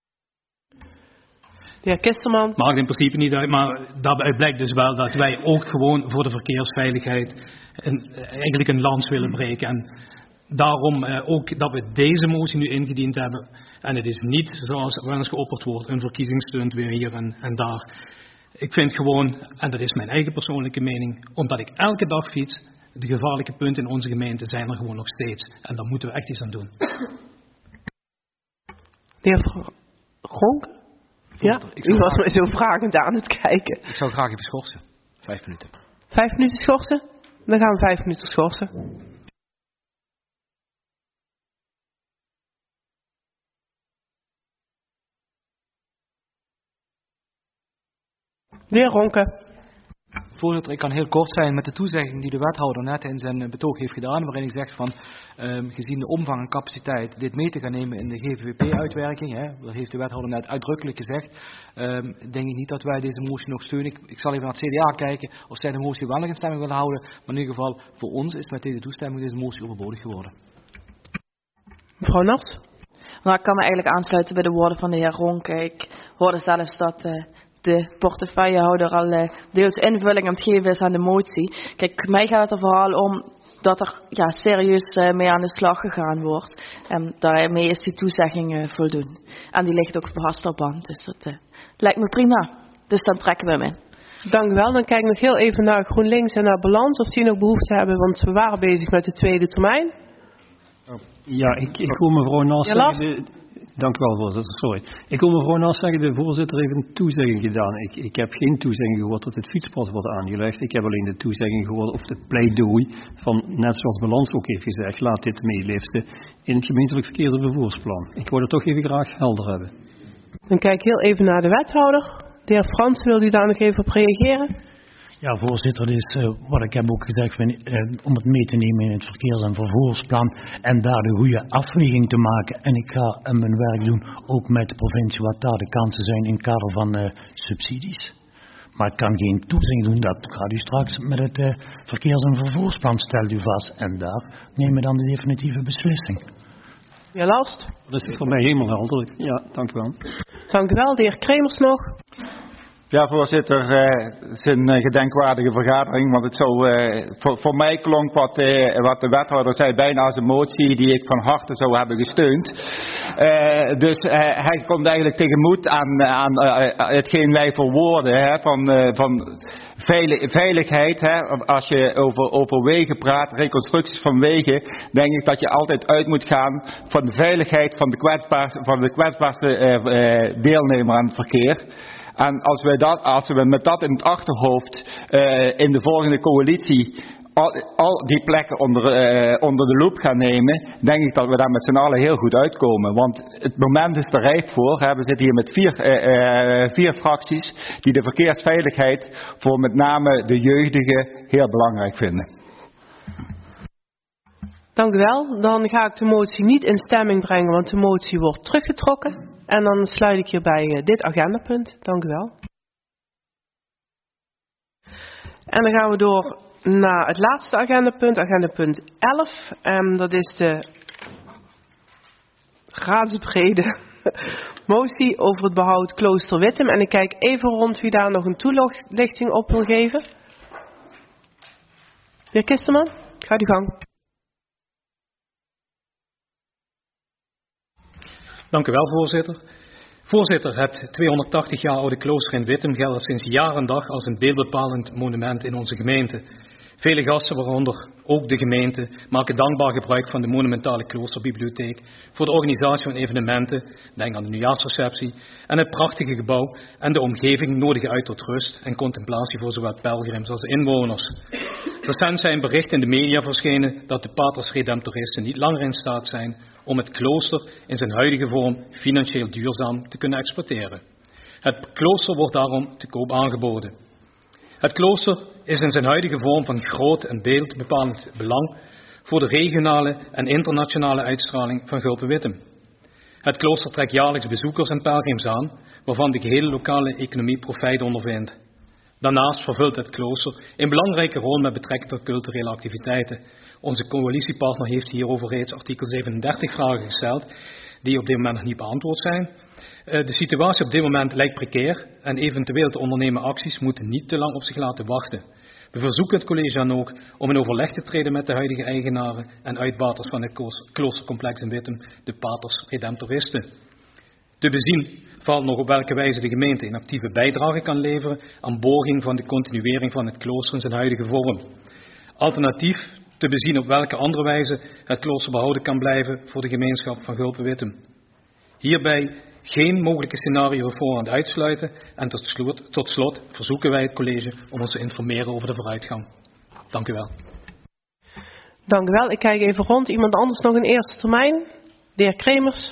Speaker 1: De heer Kisterman.
Speaker 10: Maakt in principe niet uit, maar daarbij blijkt dus wel dat wij ook gewoon voor de verkeersveiligheid een, eigenlijk een lans willen breken. En daarom uh, ook dat we deze motie nu ingediend hebben. En het is niet, zoals wel eens geopperd wordt, een verkiezingsstunt weer hier en, en daar. Ik vind gewoon, en dat is mijn eigen persoonlijke mening, omdat ik elke dag fiets, de gevaarlijke punten in onze gemeente zijn er gewoon nog steeds. En daar moeten we echt iets aan doen.
Speaker 1: De heer Ronk? Ja, u was mij zo vragend aan het kijken.
Speaker 2: Ik zou graag even schorsen. Vijf minuten.
Speaker 1: Vijf minuten schorsen? Dan gaan we vijf minuten schorsen. De heer Ronke.
Speaker 2: Voorzitter, ik kan heel kort zijn met de toezegging die de wethouder net in zijn betoog heeft gedaan, waarin hij zegt van, um, gezien de omvang en capaciteit, dit mee te gaan nemen in de G V V P-uitwerking, hè, dat heeft de wethouder net uitdrukkelijk gezegd, um, denk ik niet dat wij deze motie nog steunen. Ik, ik zal even naar het C D A kijken of zij de motie wel nog in stemming willen houden, maar in ieder geval, voor ons is met deze toestemming deze motie overbodig geworden.
Speaker 1: Mevrouw Nats?
Speaker 3: Nou, ik kan me eigenlijk aansluiten bij de woorden van de heer Ronke. Ik hoorde zelfs dat... Uh, de portefeuillehouder al uh, deels invulling aan het geven is aan de motie. Kijk, mij gaat het er vooral om dat er ja, serieus uh, mee aan de slag gegaan wordt. En daarmee is die toezegging uh, voldoen. En die ligt ook op rasterband. Dus dat uh, lijkt me prima. Dus dan trekken we hem in.
Speaker 1: Dank u wel. Dan kijk ik nog heel even naar GroenLinks en naar Balans. Of die nog behoefte hebben, want we waren bezig met de tweede termijn.
Speaker 5: Ja, ik, ik wil mevrouw Naast zeggen... Dank u wel, voorzitter. Sorry. Ik wil mevrouw Naast zeggen, de voorzitter heeft een toezegging gedaan. Ik, ik heb geen toezegging gehoord dat het fietspad wordt aangelegd. Ik heb alleen de toezegging gehoord, of de pleidooi van, net zoals Balans ook heeft gezegd, laat dit meeliften in het gemeentelijk verkeers- en vervoersplan. Ik wil het toch even graag helder hebben.
Speaker 1: Dan kijk ik heel even naar de wethouder. De heer Frans, wil u daar nog even op reageren?
Speaker 6: Ja, voorzitter, dus uh, wat ik heb ook gezegd, van, uh, om het mee te nemen in het verkeers- en vervoersplan en daar de goede afweging te maken. En ik ga uh, mijn werk doen, ook met de provincie, wat daar de kansen zijn in het kader van uh, subsidies. Maar ik kan geen toezegging doen, dat gaat u straks met het uh, verkeers- en vervoersplan, stelt u vast. En daar nemen we dan de definitieve beslissing.
Speaker 1: Ja, Last?
Speaker 5: Dat is voor mij helemaal helder. Ja, dank u wel.
Speaker 1: Dank u wel. De heer Kremers nog.
Speaker 4: Ja, voorzitter, uh, het is een uh, gedenkwaardige vergadering, want het zo, uh, voor, voor mij klonk wat, uh, wat de wethouder zei bijna als een motie die ik van harte zou hebben gesteund. Uh, dus uh, hij komt eigenlijk tegemoet aan, aan uh, hetgeen wij verwoorden, hè, van, uh, van veilig, veiligheid. Hè. Als je over, over wegen praat, reconstructies van wegen, denk ik dat je altijd uit moet gaan van de veiligheid van de kwetsbaarste, van de kwetsbaarste uh, uh, deelnemer aan het verkeer. En als we, dat, als we met dat in het achterhoofd uh, in de volgende coalitie al, al die plekken onder, uh, onder de loep gaan nemen, denk ik dat we daar met z'n allen heel goed uitkomen. Want het moment is er rijp voor. Hè. We zitten hier met vier, uh, uh, vier fracties die de verkeersveiligheid voor met name de jeugdigen heel belangrijk vinden.
Speaker 1: Dank u wel. Dan ga ik de motie niet in stemming brengen, want de motie wordt teruggetrokken. En dan sluit ik hierbij uh, dit agendapunt. Dank u wel. En dan gaan we door naar het laatste agendapunt, agendapunt elf. En dat is de raadsbrede motie over het behoud Klooster Wittem. En ik kijk even rond wie daar nog een toelichting op wil geven. De heer Kisterman, ga uw gang.
Speaker 10: Dank u wel, voorzitter. Voorzitter, het tweehonderdtachtig jaar oude klooster in Wittem geldt sinds jaar en dag als een beeldbepalend monument in onze gemeente. Vele gasten, waaronder ook de gemeente, maken dankbaar gebruik van de monumentale kloosterbibliotheek voor de organisatie van evenementen, denk aan de nieuwjaarsreceptie, en het prachtige gebouw en de omgeving nodigen uit tot rust en contemplatie voor zowel pelgrims als inwoners. Recent zijn berichten in de media verschenen dat de paters redemptoristen niet langer in staat zijn om het klooster in zijn huidige vorm financieel duurzaam te kunnen exploiteren. Het klooster wordt daarom te koop aangeboden. Het klooster is in zijn huidige vorm van groot en beeldbepalend belang voor de regionale en internationale uitstraling van Gulpen-Wittem. Het klooster trekt jaarlijks bezoekers en pelgrims aan, waarvan de gehele lokale economie profijt ondervindt. Daarnaast vervult het klooster een belangrijke rol met betrekking tot culturele activiteiten. Onze coalitiepartner heeft hierover reeds artikel zevenendertig vragen gesteld, die op dit moment nog niet beantwoord zijn. De situatie op dit moment lijkt precair en eventueel te ondernemen acties moeten niet te lang op zich laten wachten. We verzoeken het college dan ook om in overleg te treden met de huidige eigenaren en uitbaters van het kloostercomplex in Wittem, de paters redemptoristen. Te bezien valt nog op welke wijze de gemeente een actieve bijdrage kan leveren aan borging van de continuering van het klooster in zijn huidige vorm. Alternatief te bezien op welke andere wijze het klooster behouden kan blijven voor de gemeenschap van Gulpen-Wittem. Hierbij geen mogelijke scenario voorhand uitsluiten en tot slot, tot slot verzoeken wij het college om ons te informeren over de vooruitgang. Dank u wel.
Speaker 1: Dank u wel. Ik kijk even rond. Iemand anders nog een eerste termijn? De heer Kremers.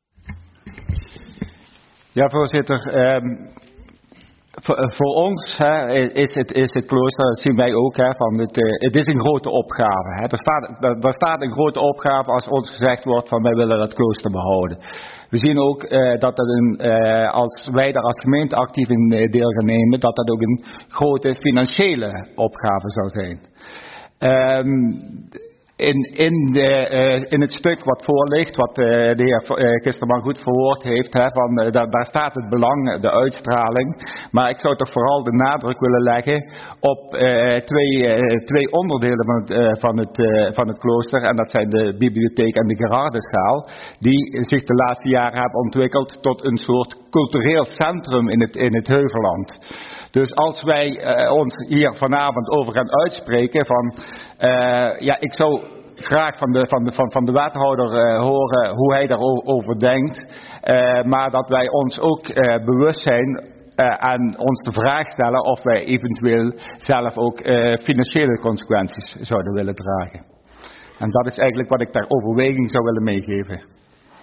Speaker 4: Ja, voorzitter. Um, voor, voor ons hè, is, het, is het klooster, dat zien wij ook, hè, van het, uh, het is een grote opgave. Hè. Er, staat, er, er staat een grote opgave als ons gezegd wordt van wij willen dat klooster behouden. We zien ook uh, dat dat een, uh, als wij daar als gemeente actief in uh, deel gaan nemen, dat dat ook een grote financiële opgave zou zijn. Um, In, in, de, uh, in het stuk wat voor ligt, wat uh, de heer uh, Kisterman goed verwoord heeft, hè, van, uh, daar, daar staat het belang, de uitstraling. Maar ik zou toch vooral de nadruk willen leggen op uh, twee, uh, twee onderdelen van het, uh, van, het, uh, van het klooster. En dat zijn de bibliotheek en de Gerardeszaal, die zich de laatste jaren hebben ontwikkeld tot een soort cultureel centrum in het, in het Heuvelland. Dus als wij uh, ons hier vanavond over gaan uitspreken van, uh, ja, ik zou graag van de, van de, van, van de wethouder uh, horen hoe hij daarover denkt, uh, maar dat wij ons ook uh, bewust zijn uh, en ons de vraag stellen of wij eventueel zelf ook uh, financiële consequenties zouden willen dragen. En dat is eigenlijk wat ik ter overweging zou willen meegeven.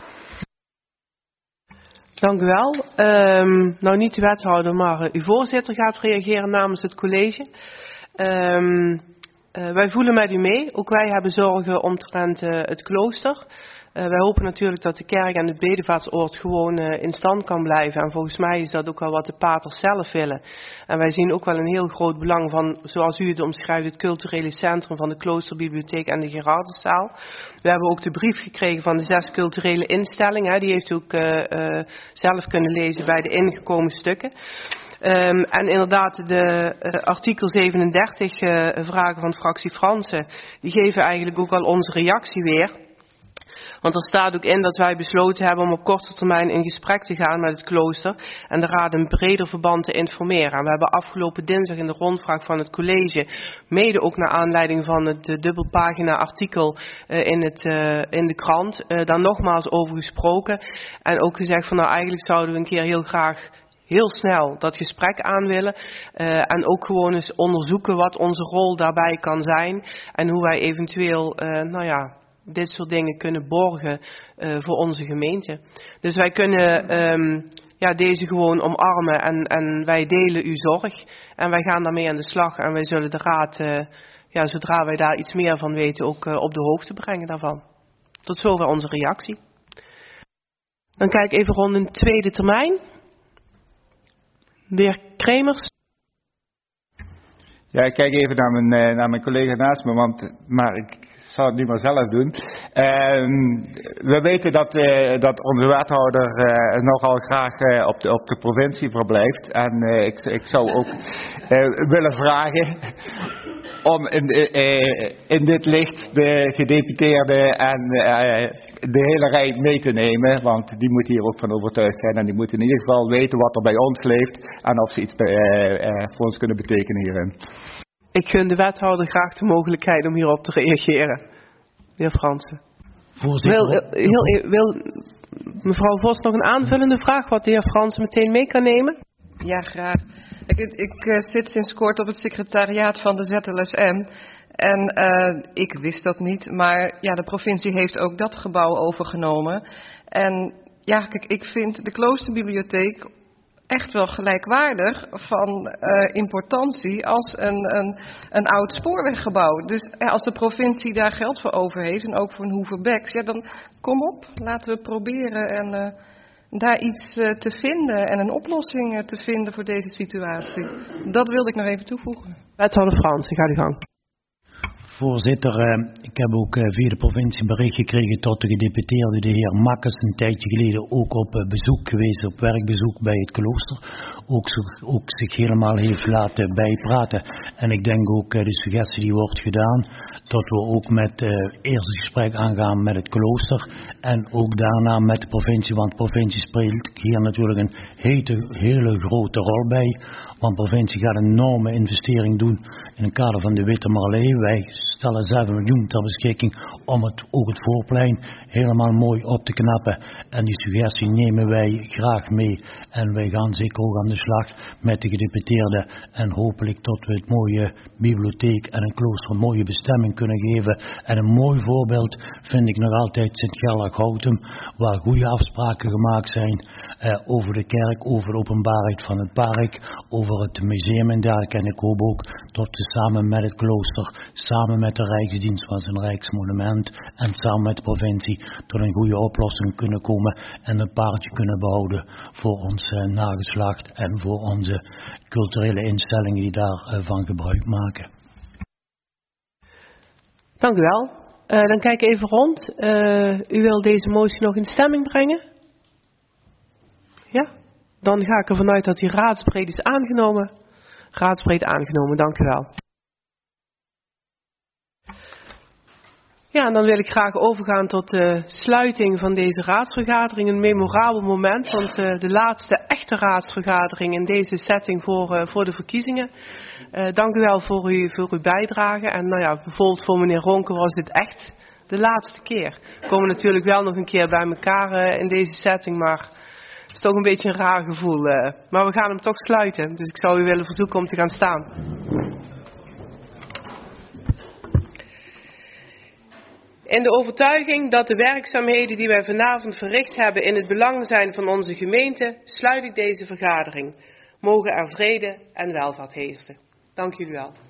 Speaker 1: Dank u wel. Um, nou, niet de wethouder, maar uh, uw voorzitter gaat reageren namens het college. Um, uh, wij voelen met u mee. Ook wij hebben zorgen omtrent uh, het klooster. Uh, wij hopen natuurlijk dat de kerk en de bedevaartsoord gewoon uh, in stand kan blijven. En volgens mij is dat ook wel wat de paters zelf willen. En wij zien ook wel een heel groot belang van, zoals u het omschrijft, het culturele centrum van de kloosterbibliotheek en de Gerardeszaal. We hebben ook de brief gekregen van de zes culturele instellingen. Hè. Die heeft u ook uh, uh, zelf kunnen lezen bij de ingekomen stukken. Um, en inderdaad, de uh, artikel zevenendertig uh, vragen van fractie Fransen, die geven eigenlijk ook al onze reactie weer. Want er staat ook in dat wij besloten hebben om op korte termijn in gesprek te gaan met het klooster en de raad in breder verband te informeren. En we hebben afgelopen dinsdag in de rondvraag van het college, mede ook naar aanleiding van het de dubbelpagina artikel uh, in, het, uh, in de krant, uh, daar nogmaals over gesproken. En ook gezegd van nou eigenlijk zouden we een keer heel graag heel snel dat gesprek aan willen. Uh, en ook gewoon eens onderzoeken wat onze rol daarbij kan zijn. En hoe wij eventueel, uh, nou ja, dit soort dingen kunnen borgen uh, voor onze gemeente. Dus wij kunnen um, ja, deze gewoon omarmen en, en wij delen uw zorg. En wij gaan daarmee aan de slag. En wij zullen de raad, uh, ja, zodra wij daar iets meer van weten, ook uh, op de hoogte brengen daarvan. Tot zover onze reactie. Dan kijk ik even rond een tweede termijn. De heer Kremers.
Speaker 7: Ja, ik kijk even naar mijn, naar mijn collega naast me, want, maar ik zal het nu maar zelf doen. Uh, we weten dat, uh, dat onze wethouder uh, nogal graag uh, op, de, op de provincie verblijft. En uh, ik, ik zou ook uh, willen vragen om in, uh, in dit licht de gedeputeerden en uh, de hele rij mee te nemen. Want die moeten hier ook van overtuigd zijn. En die moeten in ieder geval weten wat er bij ons leeft. En of ze iets uh, uh, voor ons kunnen betekenen hierin.
Speaker 1: Ik gun de wethouder graag de mogelijkheid om hierop te reageren. De heer Fransen. Wil, heel, wil mevrouw Vos nog een aanvullende vraag wat de heer Fransen meteen mee kan nemen?
Speaker 13: Ja, graag. Ik, ik uh, zit sinds kort op het secretariaat van de Z L S M. En uh, ik wist dat niet, maar ja, de provincie heeft ook dat gebouw overgenomen. En ja, kijk, ik vind de kloosterbibliotheek echt wel gelijkwaardig van uh, importantie als een, een, een oud spoorweggebouw. Dus ja, als de provincie daar geld voor over heeft en ook voor een Hoeverbeks, ja, dan kom op, laten we proberen en uh, daar iets uh, te vinden en een oplossing uh, te vinden voor deze situatie. Dat wilde ik nog even toevoegen.
Speaker 1: Wethouder Frans, ga uw gang.
Speaker 6: Voorzitter, ik heb ook via de provincie bericht gekregen tot de gedeputeerde de heer Makkes een tijdje geleden ook op bezoek geweest, op werkbezoek bij het klooster. Ook, ook zich helemaal heeft laten bijpraten. En ik denk ook de suggestie die wordt gedaan, dat we ook met uh, eerst het gesprek aangaan met het klooster en ook daarna met de provincie, want de provincie speelt hier natuurlijk een hele, hele grote rol bij. Want de provincie gaat een enorme investering doen in het kader van de Witte Marlee. Wij stellen zeven miljoen ter beschikking om het, ook het voorplein helemaal mooi op te knappen. En die suggestie nemen wij graag mee. En wij gaan zeker ook aan de slag met de gedeputeerden. En hopelijk tot we het mooie bibliotheek en een klooster een mooie bestemming kunnen geven. En een mooi voorbeeld vind ik nog altijd Sint-Gerlach-Houtum, waar goede afspraken gemaakt zijn eh, over de kerk, over de openbaarheid van het park, over het museum en dergelijke. En ik hoop ook dat we samen met het klooster, samen met de Rijksdienst, wat een Rijksmonument, en samen met de provincie tot een goede oplossing kunnen komen en een paardje kunnen behouden voor ons uh, nageslacht en voor onze culturele instellingen die daarvan uh, gebruik maken.
Speaker 1: Dank u wel. Uh, dan kijk ik even rond. Uh, u wil deze motie nog in stemming brengen? Ja? Dan ga ik ervan uit dat die raadsbreed is aangenomen. Raadsbreed aangenomen, dank u wel. Ja, en dan wil ik graag overgaan tot de sluiting van deze raadsvergadering. Een memorabel moment, want uh, de laatste echte raadsvergadering in deze setting voor, uh, voor de verkiezingen. Uh, dank u wel voor, u, voor uw bijdrage. En nou ja, bijvoorbeeld voor meneer Ronke was dit echt de laatste keer. We komen natuurlijk wel nog een keer bij elkaar uh, in deze setting, maar het is toch een beetje een raar gevoel. Uh. Maar we gaan hem toch sluiten, dus ik zou u willen verzoeken om te gaan staan. In de overtuiging dat de werkzaamheden die wij vanavond verricht hebben in het belang zijn van onze gemeente, sluit ik deze vergadering. Mogen er vrede en welvaart heersen. Dank jullie wel.